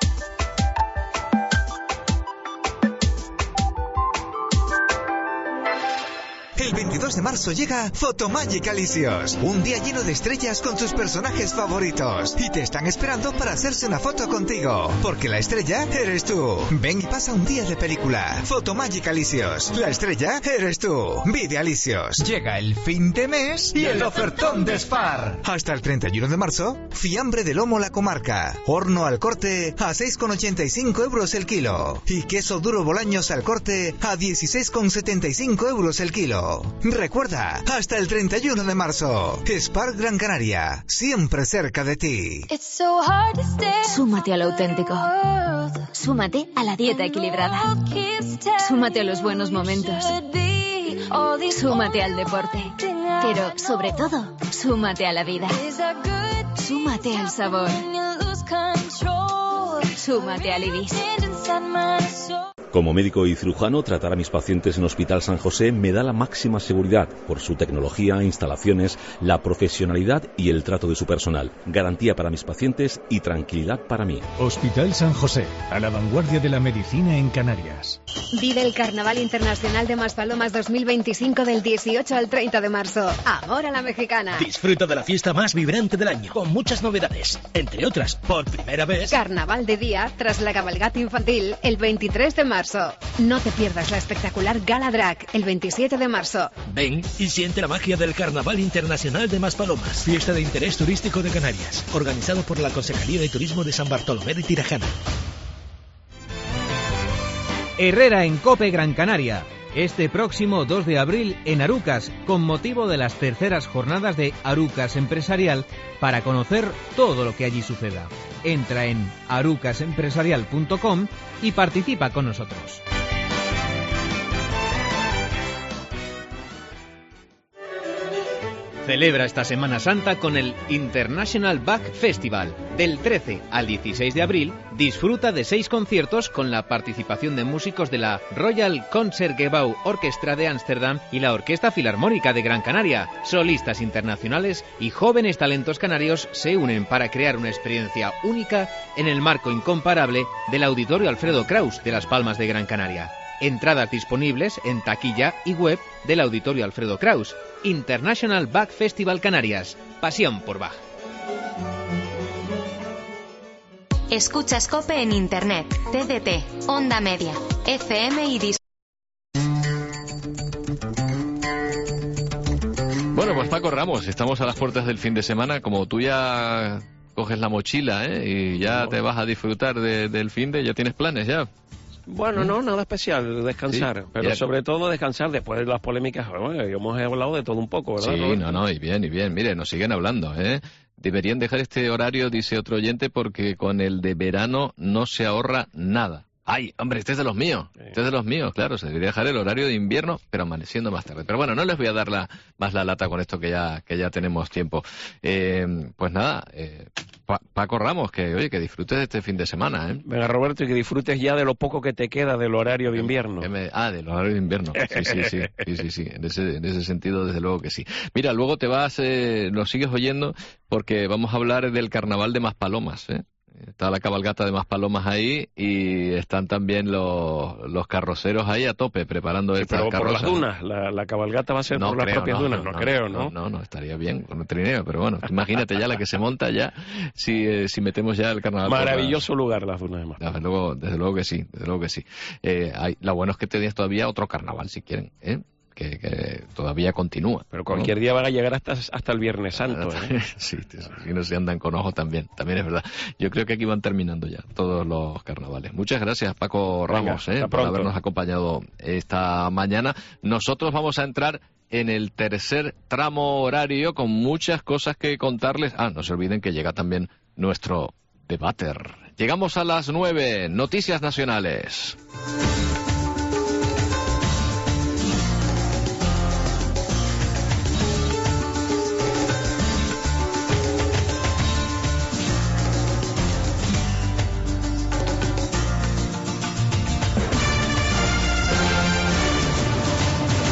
El veintidós de marzo llega Photomagic Alicios, un día lleno de estrellas con tus personajes favoritos. Y te están esperando para hacerse una foto contigo, porque la estrella eres tú. Ven y pasa un día de película. Photomagic Alicios, la estrella eres tú. Vive Alicios. Llega el fin de mes y el ofertón de Spar. Hasta el treinta y uno de marzo, fiambre de lomo La Comarca, horno al corte a seis con ochenta y cinco euros el kilo. Y queso duro Bolaños al corte a dieciséis con setenta y cinco euros el kilo. Recuerda, hasta el treinta y uno de marzo, Spar Gran Canaria, siempre cerca de ti. Súmate a lo auténtico. Súmate a la dieta equilibrada. Súmate a los buenos momentos. Súmate al deporte. Pero, sobre todo, súmate a la vida. Súmate al sabor. Súmate al Ibis. Como médico y cirujano, tratar a mis pacientes en Hospital San José me da la máxima seguridad por su tecnología, instalaciones, la profesionalidad y el trato de su personal. Garantía para mis pacientes y tranquilidad para mí. Hospital San José, a la vanguardia de la medicina en Canarias. Vive el Carnaval Internacional de Maspalomas dos mil veinticinco del dieciocho al treinta de marzo. Ahora la mexicana. Disfruta de la fiesta más vibrante del año, con muchas novedades. Entre otras, por primera vez... Carnaval de día, tras la cabalgata infantil, el veintitrés de marzo. No te pierdas la espectacular Gala Drag el veintisiete de marzo. Ven y siente la magia del Carnaval Internacional de Maspalomas, fiesta de interés turístico de Canarias, organizado por la Concejalía de Turismo de San Bartolomé de Tirajana. Herrera en COPE Gran Canaria, este próximo dos de abril en Arucas, con motivo de las terceras jornadas de Arucas Empresarial, para conocer todo lo que allí suceda. Entra en arucas empresarial punto com y participa con nosotros. Celebra esta Semana Santa con el International Bach Festival. Del trece al dieciséis de abril, disfruta de seis conciertos con la participación de músicos de la Royal Concertgebouw Orchestra de Ámsterdam y la Orquesta Filarmónica de Gran Canaria. Solistas internacionales y jóvenes talentos canarios se unen para crear una experiencia única en el marco incomparable del Auditorio Alfredo Kraus de Las Palmas de Gran Canaria. Entradas disponibles en taquilla y web del Auditorio Alfredo Kraus. International Bach Festival Canarias. Pasión por Bach. Escuchas COPE en Internet, T D T, Onda Media, F M y Dis. Bueno, pues Paco Ramos, estamos a las puertas del fin de semana. Como tú ya coges la mochila, ¿eh? Y ya te vas a disfrutar de, del fin de, ya tienes planes ya. Bueno, no, nada especial, descansar, sí, pero sobre todo descansar después de las polémicas. Bueno, hemos hablado de todo un poco, ¿verdad? Sí, Roberto? no, no, y bien, y bien. Mire, nos siguen hablando, ¿eh? Deberían dejar este horario, dice otro oyente, porque con el de verano no se ahorra nada. Ay, hombre, este es de los míos, sí. este es de los míos, claro, se debería dejar el horario de invierno, pero amaneciendo más tarde. Pero bueno, no les voy a dar la, más la lata con esto que ya, que ya tenemos tiempo. Eh, pues nada, eh, Pa Paco Ramos, que oye, que disfrutes de este fin de semana, ¿eh? Venga, Roberto, y que disfrutes ya de lo poco que te queda del horario de invierno. Me, ah, del horario de invierno. Sí, sí, sí, sí, sí, sí. En ese, en ese sentido, desde luego que sí. Mira, luego te vas, eh, nos sigues oyendo, porque vamos a hablar del carnaval de Maspalomas, ¿eh? Está la cabalgata de Maspalomas ahí y están también los, los carroceros ahí a tope preparando sí, estas pero carrozas. por las dunas, la, la cabalgata va a ser no por creo, las propias no, dunas, no, no, no creo, no, ¿no? No, no, estaría bien con el trineo, pero bueno, imagínate ya la que se monta ya, si, eh, si metemos ya el carnaval. Maravilloso la... lugar las dunas de Maspalomas. Desde luego, desde luego que sí, desde luego que sí. Eh, hay, lo bueno es que tenéis todavía otro carnaval, si quieren, ¿eh? Que, que todavía continúa. Pero cualquier ¿no? día van a llegar hasta, hasta el Viernes Santo. ¿eh? Sí, si no se andan con ojos también, también es verdad. Yo creo que aquí van terminando ya todos los carnavales. Muchas gracias, Paco Ramos, Venga, eh, por habernos acompañado esta mañana. Nosotros vamos a entrar en el tercer tramo horario con muchas cosas que contarles. Ah, no se olviden que llega también nuestro debater. Llegamos a las nueve, Noticias Nacionales.